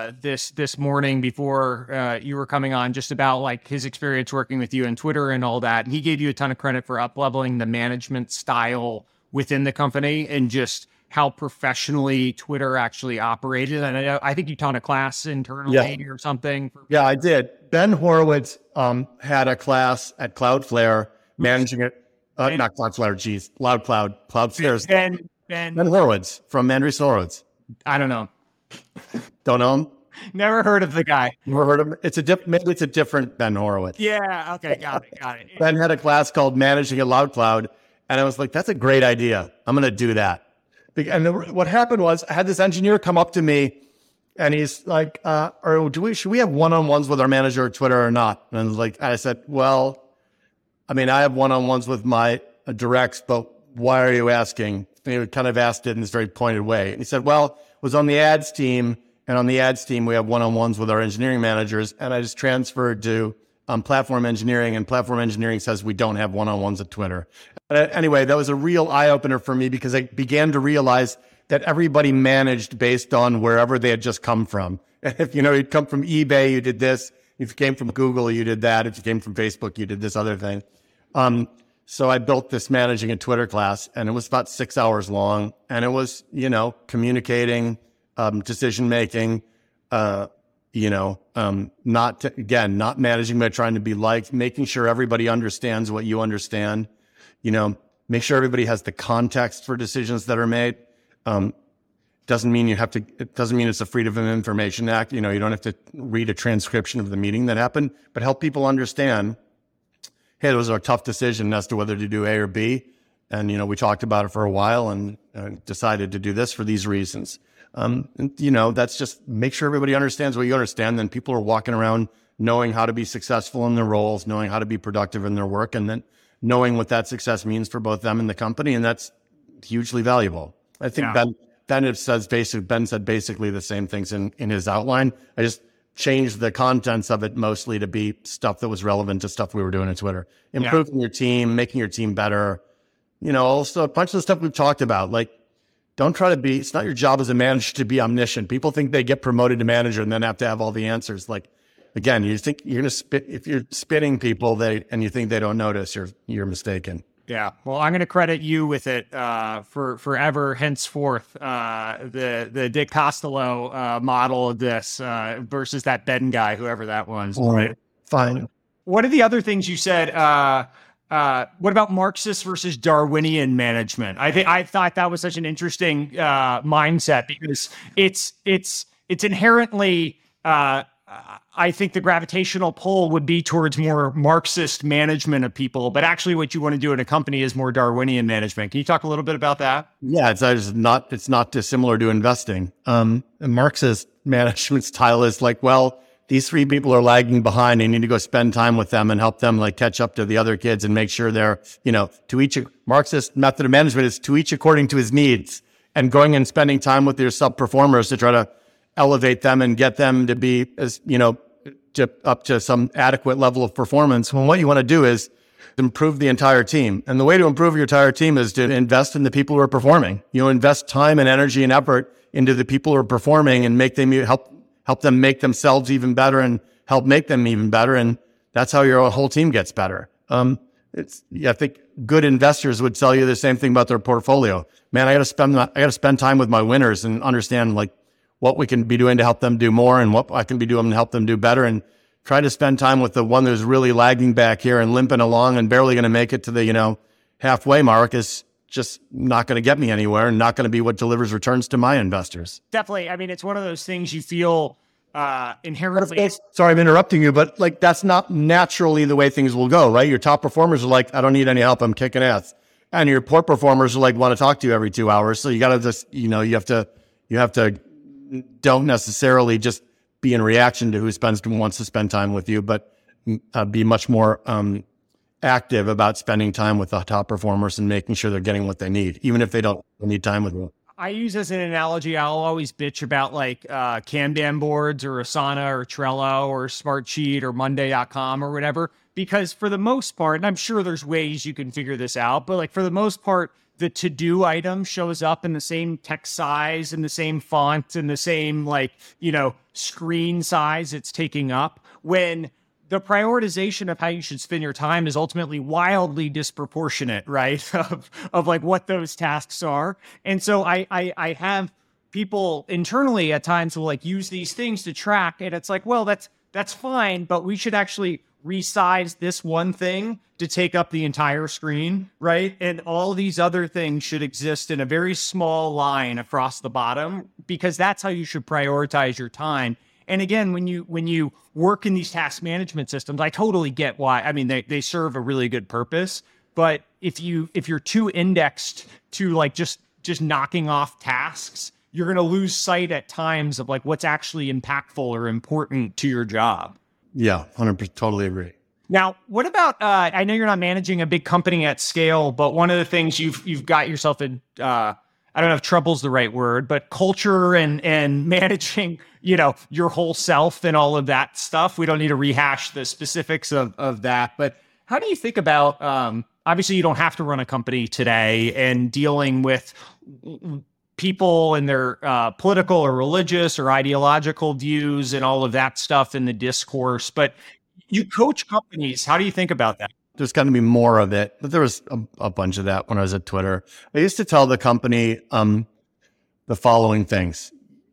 this morning before you were coming on, just about like his experience working with you and Twitter and all that. And he gave you a ton of credit for up-leveling the management style within the company and just how professionally Twitter actually operated. And I think you taught a class internally or something. Yeah, I did. Ben Horowitz had a class at Cloudflare managing it. Not Cloudflare, geez, Cloudflare's Ben Horowitz from Andreessen Horowitz. I don't know. Don't know him? Never heard of the guy. Never heard of him? Maybe it's a different Ben Horowitz. Yeah. Okay. Got it. Ben had a class called Managing a Cloud, and I was like, that's a great idea. I'm going to do that. And what happened was I had this engineer come up to me, and he's like, should we have one-on-ones with our manager at Twitter or not? And I said, well, I mean, I have one-on-ones with my directs, but why are you asking? And he kind of asked it in this very pointed way. And he said, well, it was on the ads team. And on the ads team, we have one-on-ones with our engineering managers. And I just transferred to platform engineering. And platform engineering says we don't have one-on-ones at Twitter. Anyway, that was a real eye-opener for me because I began to realize that everybody managed based on wherever they had just come from. If, you'd come from eBay, you did this. If you came from Google, you did that. If you came from Facebook, you did this other thing. So I built this managing a Twitter class, and it was about 6 hours long, and it was, communicating, decision making, not managing by trying to be liked, making sure everybody understands what you understand, make sure everybody has the context for decisions that are made. Doesn't mean it doesn't mean it's a Freedom of Information Act. You don't have to read a transcription of the meeting that happened, but help people understand, hey, it was a tough decision as to whether to do A or B. And, we talked about it for a while and decided to do this for these reasons. That's just make sure everybody understands what you understand. Then people are walking around knowing how to be successful in their roles, knowing how to be productive in their work, and then knowing what that success means for both them and the company. And that's hugely valuable. I think Ben said basically the same things in his outline. I just changed the contents of it mostly to be stuff that was relevant to stuff we were doing on Twitter. Improving your team, making your team better. Also a bunch of the stuff we've talked about. Like, don't try to it's not your job as a manager to be omniscient. People think they get promoted to manager and then have to have all the answers. Like, again, you think you're going to spit, if you're spitting people and you think they don't notice, you're mistaken. Yeah. Well, I'm going to credit you with it for forever henceforth. The Dick Costello model of this versus that Ben guy, whoever that was. All right. Fine. What are the other things you said? What about Marxist versus Darwinian management? I thought that was such an interesting mindset because it's inherently. I think the gravitational pull would be towards more Marxist management of people, but actually what you want to do in a company is more Darwinian management. Can you talk a little bit about that? Yeah, it's not dissimilar to investing. A Marxist management style is like, well, these 3 people are lagging behind. You need to go spend time with them and help them like catch up to the other kids and make sure they're, to each. Marxist method of management is to each according to his needs, and going and spending time with your sub performers to try to elevate them and get them to be as, up to some adequate level of performance. Well, what you want to do is improve the entire team. And the way to improve your entire team is to invest in the people who are performing. Invest time and energy and effort into the people who are performing and make them help them make themselves even better and help make them even better. And that's how your whole team gets better. I think good investors would tell you the same thing about their portfolio. Man, I got to spend time with my winners and understand like what we can be doing to help them do more and what I can be doing to help them do better, and try to spend time with the one that's really lagging back here and limping along and barely going to make it to the, halfway mark is just not going to get me anywhere and not going to be what delivers returns to my investors. Definitely. I mean, it's one of those things you feel inherently. Sorry, I'm interrupting you, but like that's not naturally the way things will go, right? Your top performers are like, I don't need any help, I'm kicking ass. And your poor performers are like, want to talk to you every 2 hours. So you got to just, you have to don't necessarily just be in reaction to who wants to spend time with you, but be much more active about spending time with the top performers and making sure they're getting what they need, even if they don't need time with you. I use as an analogy, I'll always bitch about like Kanban boards or Asana or Trello or Smartsheet or Monday.com or whatever, because for the most part, and I'm sure there's ways you can figure this out, but like for the most part, the to-do item shows up in the same text size and the same font and the same screen size it's taking up, when the prioritization of how you should spend your time is ultimately wildly disproportionate, right? of like what those tasks are. And so I have people internally at times will like use these things to track, and it's like, well, that's fine, but we should actually resize this one thing to take up the entire screen, right? And all these other things should exist in a very small line across the bottom, because that's how you should prioritize your time. And again, when you work in these task management systems, I totally get why. I mean, they serve a really good purpose, but if you're too indexed to like just knocking off tasks, you're going to lose sight at times of like what's actually impactful or important to your job. Yeah, 100%, totally agree. Now, what about, I know you're not managing a big company at scale, but one of the things you've got yourself in, I don't know if trouble's the right word, but culture and managing, your whole self and all of that stuff. We don't need to rehash the specifics of that, but how do you think about, obviously you don't have to run a company today, and dealing with people and their political or religious or ideological views and all of that stuff in the discourse, but you coach companies. How do you think about that? there's got to be more of it. But there was a bunch of that when I was at Twitter. I used to tell the company the following things.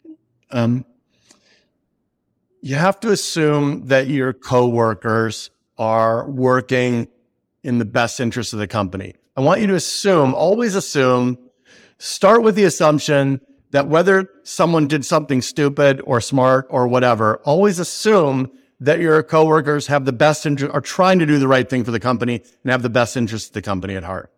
You have to assume that your coworkers are working in the best interest of the company. I want you to always assume, start with the assumption that whether someone did something stupid or smart or whatever, always assume that your coworkers have the best interest, are trying to do the right thing for the company and have the best interest of the company at heart.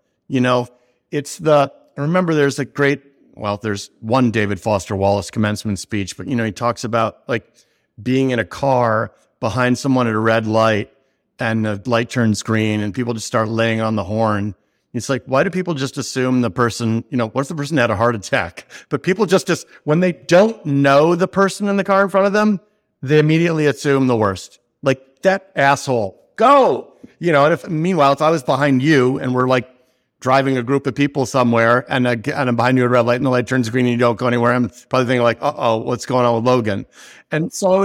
I remember there's there's one David Foster Wallace commencement speech, but he talks about like being in a car behind someone at a red light and the light turns green and people just start laying on the horn. It's like, why do people just assume the person, what if the person had a heart attack? But people just when they don't know the person in the car in front of them, they immediately assume the worst. Like, that asshole, go! Meanwhile, if I was behind you and we're like driving a group of people somewhere and I'm behind you at a red light and the light turns green and you don't go anywhere, I'm probably thinking like, uh-oh, what's going on with Logan? And so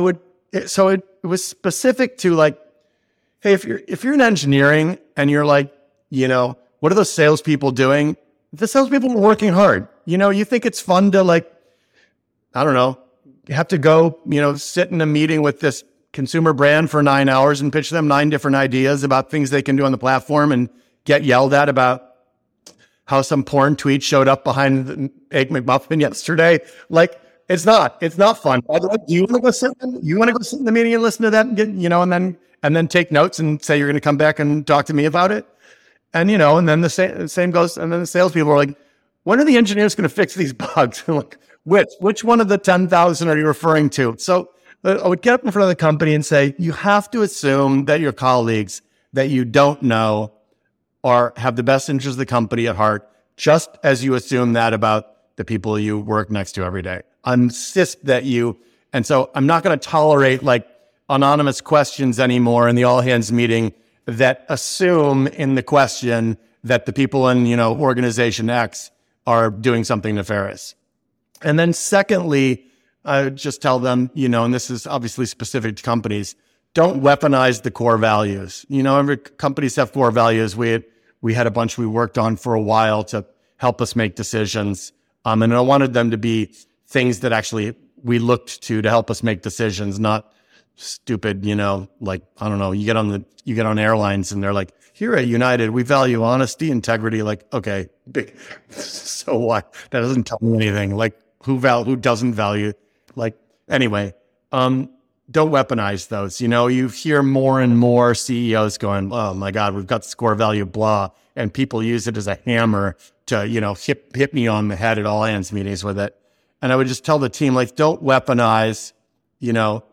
it was specific to like, hey, if you're in engineering and you're like, what are those salespeople doing? The salespeople are working hard. You think it's fun to like, I don't know, you have to go, sit in a meeting with this consumer brand for 9 hours and pitch them 9 different ideas about things they can do on the platform and get yelled at about how some porn tweet showed up behind the Egg McMuffin yesterday. Like, it's not fun. Do you want to go sit in the meeting and listen to that and get, and then take notes and say you're going to come back and talk to me about it? And, and then the same goes. And then the salespeople are like, when are the engineers going to fix these bugs? Like, which one of the 10,000 are you referring to? So I would get up in front of the company and say, you have to assume that your colleagues that you don't know have the best interest of the company at heart, just as you assume that about the people you work next to every day. I insist that and so I'm not going to tolerate like anonymous questions anymore in the all hands meeting that assume in the question that the people in, organization X are doing something nefarious. And then secondly, I just tell them, and this is obviously specific to companies, don't weaponize the core values. Every companies have core values. We had a bunch we worked on for a while to help us make decisions. And I wanted them to be things that actually we looked to help us make decisions, not stupid, like, I don't know, you get on airlines and they're like, here at United, we value honesty, integrity. Like, okay, big. So what? That doesn't tell me anything. Like, who doesn't value? Like, anyway, don't weaponize those. You hear more and more CEOs going, oh my God, we've got the core value, blah. And people use it as a hammer to, hit me on the head at all hands meetings with it. And I would just tell the team, like, don't weaponize, you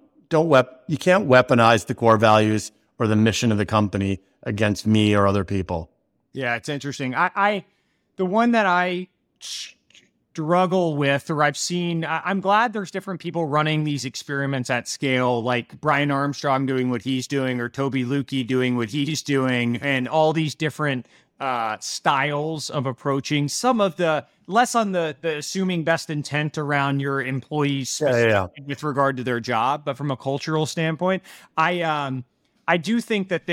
can't weaponize the core values or the mission of the company against me or other people. Yeah, it's interesting. The one that I struggle with, or I've seen, I'm glad there's different people running these experiments at scale, like Brian Armstrong doing what he's doing, or Toby Lukey doing what he's doing, and all these different styles of approaching some of the less on the assuming best intent around your employees with regard to their job, but from a cultural standpoint, I do think that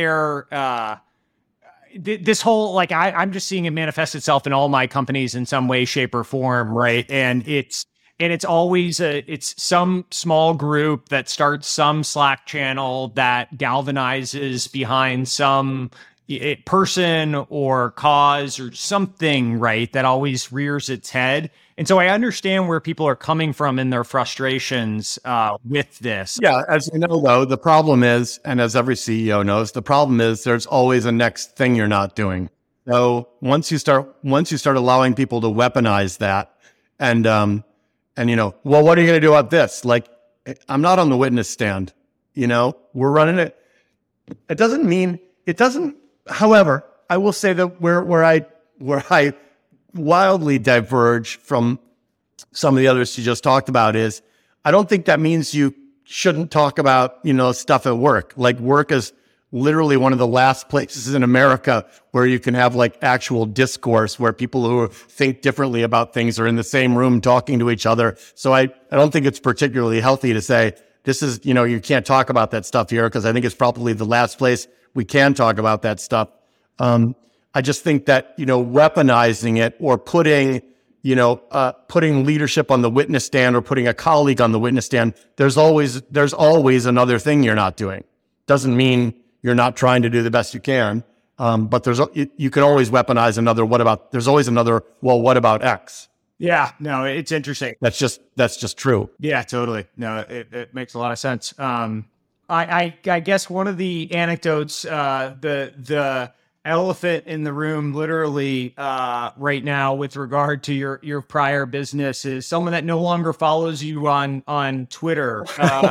this whole, like, I'm just seeing it manifest itself in all my companies in some way, shape, or form, right? And it's always it's some small group that starts some Slack channel that galvanizes behind some person or cause or something, right? That always rears its head. And so I understand where people are coming from in their frustrations with this. Yeah, as you know, though, the problem is, and as every CEO knows, the problem is there's always a next thing you're not doing. So once you start allowing people to weaponize that, and well, what are you going to do about this? Like, I'm not on the witness stand. We're running it. It doesn't. However, I will say that where I wildly diverge from some of the others you just talked about is, I don't think that means you shouldn't talk about, stuff at work. Like, work is literally one of the last places in America where you can have like actual discourse, where people who think differently about things are in the same room talking to each other. So I don't think it's particularly healthy to say, this is, you can't talk about that stuff here, because I think it's probably the last place we can talk about that stuff. I just think that, weaponizing it or putting leadership on the witness stand or putting a colleague on the witness stand, there's always another thing you're not doing. Doesn't mean you're not trying to do the best you can. But you can always weaponize another, there's always another, well, what about X? Yeah, no, it's interesting. That's just true. Yeah, totally. No, it makes a lot of sense. I guess one of the anecdotes, the elephant in the room, literally right now, with regard to your prior business, is someone that no longer follows you on Twitter.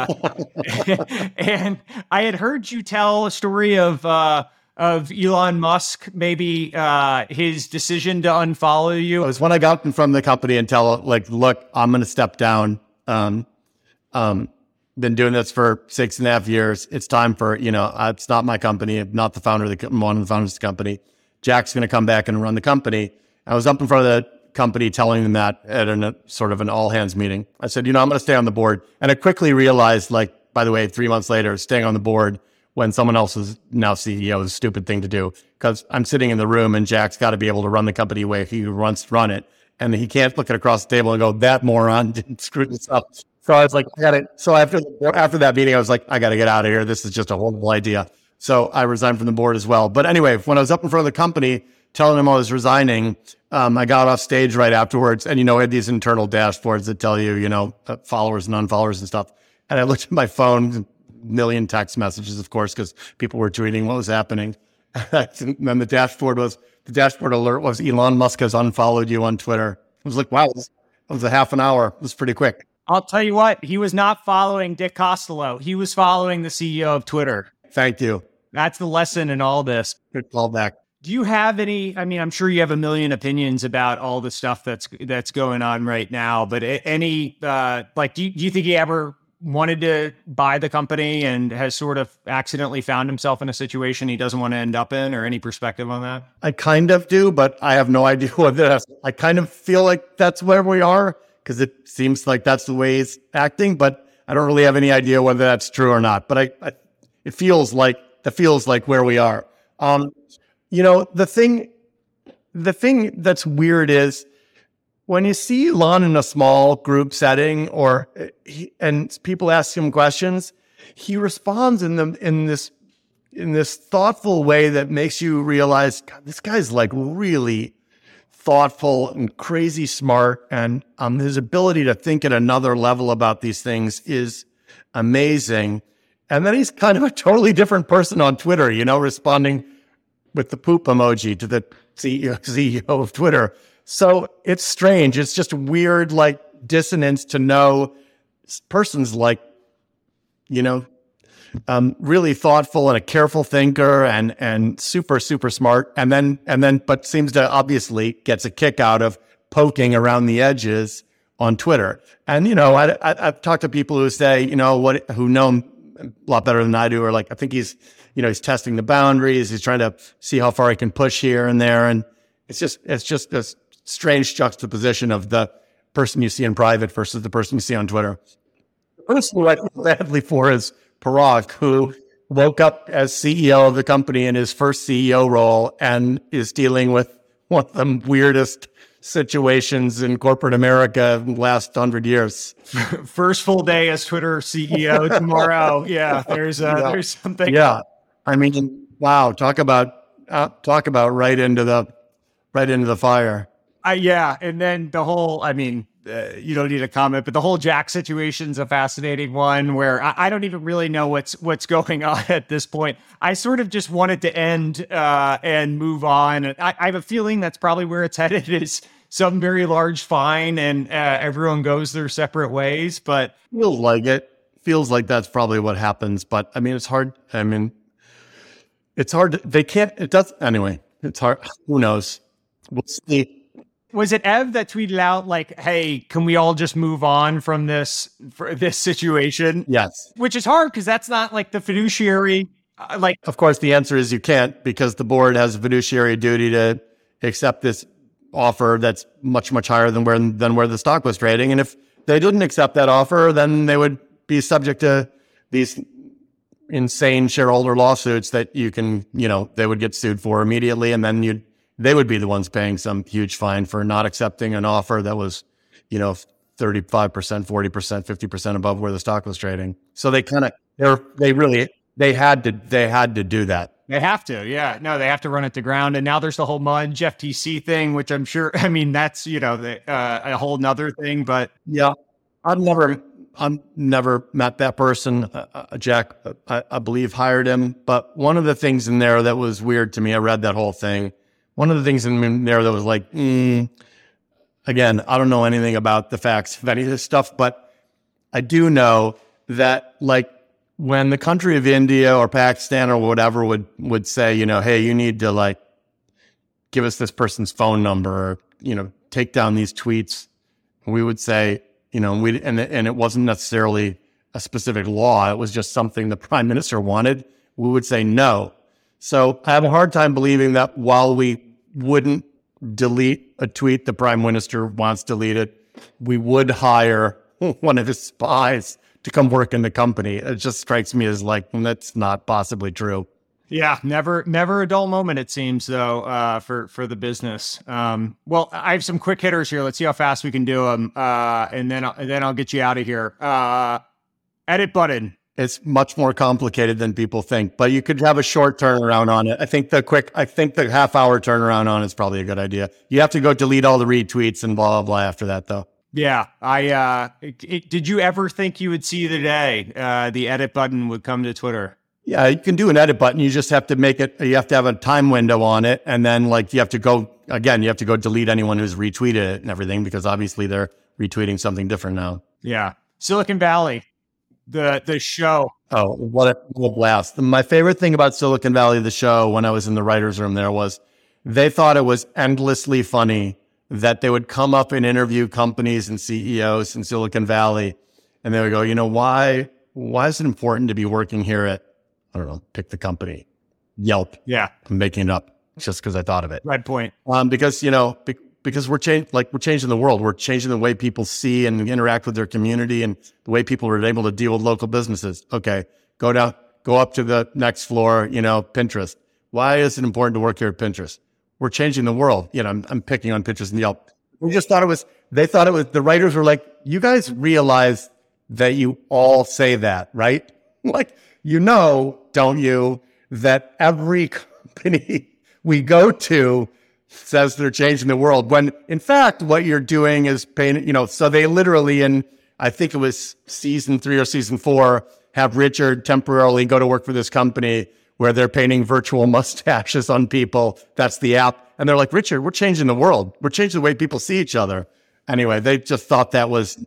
And I had heard you tell a story of Elon Musk, maybe his decision to unfollow you. It was when I got in from the company and tell, look, I'm going to step down. Been doing this for 6.5 years. It's time for, it's not my company. I'm not the founder one of the founders of the company. Jack's going to come back and run the company. I was up in front of the company telling them that at a sort of an all hands meeting. I said, I'm going to stay on the board. And I quickly realized, by the way, 3 months later, staying on the board when someone else is now CEO is a stupid thing to do, because I'm sitting in the room and Jack's got to be able to run the company the way he wants to run it. And he can't look across the table and go, that moron didn't screw this up. So I was like, so after that meeting, I was like, I got to get out of here. This is just a horrible idea. So I resigned from the board as well. But anyway, when I was up in front of the company telling them I was resigning, I got off stage right afterwards. And, I had these internal dashboards that tell you, followers and unfollowers and stuff. And I looked at my phone, million text messages, of course, because people were tweeting what was happening. And then the dashboard alert was Elon Musk has unfollowed you on Twitter. I was like, wow, that was a half an hour. It was pretty quick. I'll tell you what, he was not following Dick Costolo. He was following the CEO of Twitter. Thank you. That's the lesson in all this. Good callback. Do you have any, I'm sure you have a million opinions about all the stuff that's going on right now, but any, do you think he ever wanted to buy the company and has sort of accidentally found himself in a situation he doesn't want to end up in, or any perspective on that? I kind of do, but I have no idea what that is. I kind of feel like that's where we are, because it seems like that's the way he's acting, but I don't really have any idea whether that's true or not. But it feels like where we are. The thing that's weird is when you see Elon in a small group setting and people ask him questions, he responds in this thoughtful way that makes you realize, God, this guy's really thoughtful and crazy smart, and his ability to think at another level about these things is amazing. And then he's kind of a totally different person on Twitter, responding with the poop emoji to the CEO of Twitter. So it's strange. It's just weird, dissonance to know this person's really thoughtful and a careful thinker and super, super smart. And then, but seems to obviously gets a kick out of poking around the edges on Twitter. And, I've talked to people who say, who know him a lot better than I do, or I think he's testing the boundaries. He's trying to see how far he can push here and there. And it's just a strange juxtaposition of the person you see in private versus the person you see on Twitter. The person who I feel badly for is Parag, who woke up as CEO of the company in his first CEO role and is dealing with one of the weirdest situations in corporate America in the last 100 years. First full day as Twitter CEO tomorrow. Yeah, there's something. Yeah, wow. Talk about right into the fire. Yeah, and then the whole, you don't need a comment, but the whole Jack situation's a fascinating one where I don't even really know what's going on at this point. I sort of just want it to end and move on. I have a feeling that's probably where it's headed, is some very large fine and everyone goes their separate ways. But feels like that's probably what happens. But it's hard. It's hard. It's hard. Who knows? We'll see. Was it Ev that tweeted out hey, can we all just move on from this situation? Yes. Which is hard because that's not the fiduciary. Of course, the answer is you can't, because the board has a fiduciary duty to accept this offer that's much, much higher than where the stock was trading. And if they didn't accept that offer, then they would be subject to these insane shareholder lawsuits that you can, they would get sued for immediately. And then they would be the ones paying some huge fine for not accepting an offer that was, 35%, 40%, 50% above where the stock was trading. So they had to do that. They have to, yeah. No, they have to run it to ground. And now there's the whole Munch FTC thing, which I'm sure, that's, a whole nother thing, but. Yeah, I've never met that person. Jack, I believe, hired him. But one of the things in there that was weird to me, I read that whole thing. One of the things in there that was like, again, I don't know anything about the facts of any of this stuff, but I do know that, like, when the country of India or Pakistan or whatever would say, hey, you need to, like, give us this person's phone number, or, take down these tweets, we would say, and it wasn't necessarily a specific law. It was just something the prime minister wanted. We would say no. So I have a hard time believing that while we wouldn't delete a tweet the prime minister wants deleted, we would hire one of his spies to come work in the company. It just strikes me as like, that's not possibly true. Yeah, never a dull moment, it seems, though, for the business. Well, I have some quick hitters here. Let's see how fast we can do them, and then I'll get you out of here. Edit button. It's much more complicated than people think, but you could have a short turnaround on it. I think the half-hour turnaround on it is probably a good idea. You have to go delete all the retweets and blah, blah, blah after that, though. Yeah, did you ever think you would see the day the edit button would come to Twitter? Yeah, you can do an edit button. You just have to you have to have a time window on it. And then you have to go delete anyone who's retweeted it and everything, because obviously they're retweeting something different now. Yeah. Silicon Valley, the show. Oh, what a blast. My favorite thing about Silicon Valley, the show, when I was in the writer's room there, was they thought it was endlessly funny that they would come up and interview companies and CEOs in Silicon Valley. And they would go, why is it important to be working here at, I don't know, pick the company, Yelp. Yeah. I'm making it up just because I thought of it. Right point. Because, because we're changing the world. We're changing the way people see and interact with their community and the way people are able to deal with local businesses. Okay. Go up to the next floor, Pinterest. Why is it important to work here at Pinterest? We're changing the world. I'm picking on Pinterest and Yelp. They thought it was, the writers were like, you guys realize that you all say that, right? Like, don't you, that every company we go to says they're changing the world, when in fact, what you're doing is paying, so they literally, in, I think it was season 3 or season 4, have Richard temporarily go to work for this company where they're painting virtual mustaches on people. That's the app. And they're like, Richard, we're changing the world. We're changing the way people see each other. Anyway, they just thought that was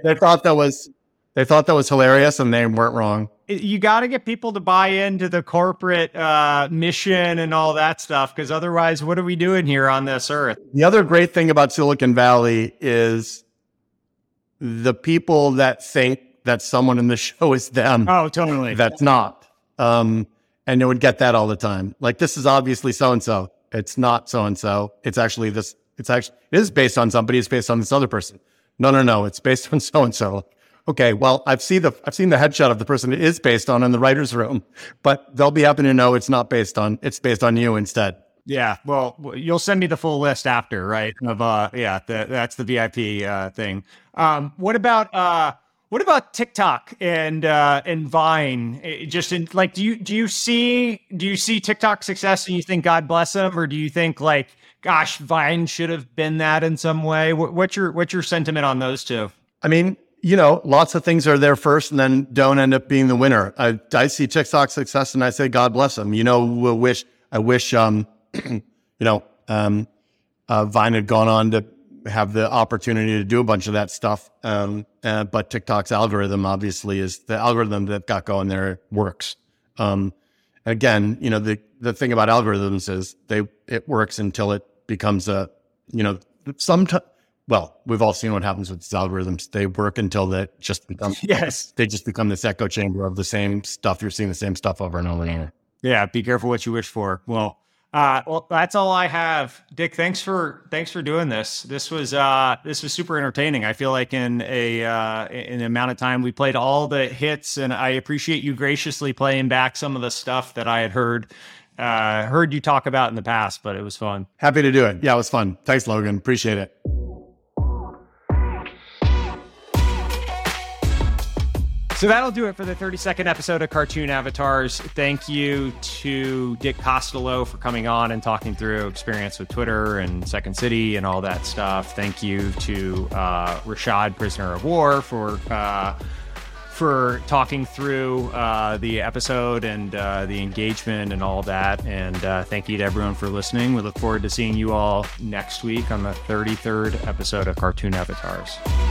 hilarious, and they weren't wrong. You got to get people to buy into the corporate mission and all that stuff, because otherwise, what are we doing here on this earth? The other great thing about Silicon Valley is the people that think that someone in the show is them. Oh, totally. That's not. And they would get that all the time. Like, this is obviously so-and-so. It's not so-and-so. It is based on somebody. It's based on this other person. No. It's based on so-and-so. Okay, well, I've seen the headshot of the person it is based on in the writer's room, but they'll be happy to know it's based on you instead. Yeah, well, you'll send me the full list after, right? Of that's the VIP thing. What about TikTok and Vine? Do you see TikTok success and you think God bless them, or do you think like, gosh, Vine should have been that in some way? What's your sentiment on those two? I mean, lots of things are there first and then don't end up being the winner. I see TikTok success and I say, God bless them. I wish, Vine had gone on to have the opportunity to do a bunch of that stuff. But TikTok's algorithm obviously is the algorithm that got going there works. Again, the thing about algorithms is it works until it becomes we've all seen what happens with these algorithms. They work until they just become this echo chamber of the same stuff. You're seeing the same stuff over and over and over. Yeah, be careful what you wish for. Well, Well, that's all I have. Dick, thanks for doing this. This was super entertaining. I feel like in an amount of time we played all the hits, and I appreciate you graciously playing back some of the stuff that I had heard you talk about in the past, but it was fun. Happy to do it. Yeah, it was fun. Thanks, Logan. Appreciate it. So that'll do it for the 32nd episode of Cartoon Avatars. Thank you to Dick Costolo for coming on and talking through experience with Twitter and Second City and all that stuff. Thank you to Rashad, Prisoner of War, for talking through the episode and the engagement and all that. And thank you to everyone for listening. We look forward to seeing you all next week on the 33rd episode of Cartoon Avatars.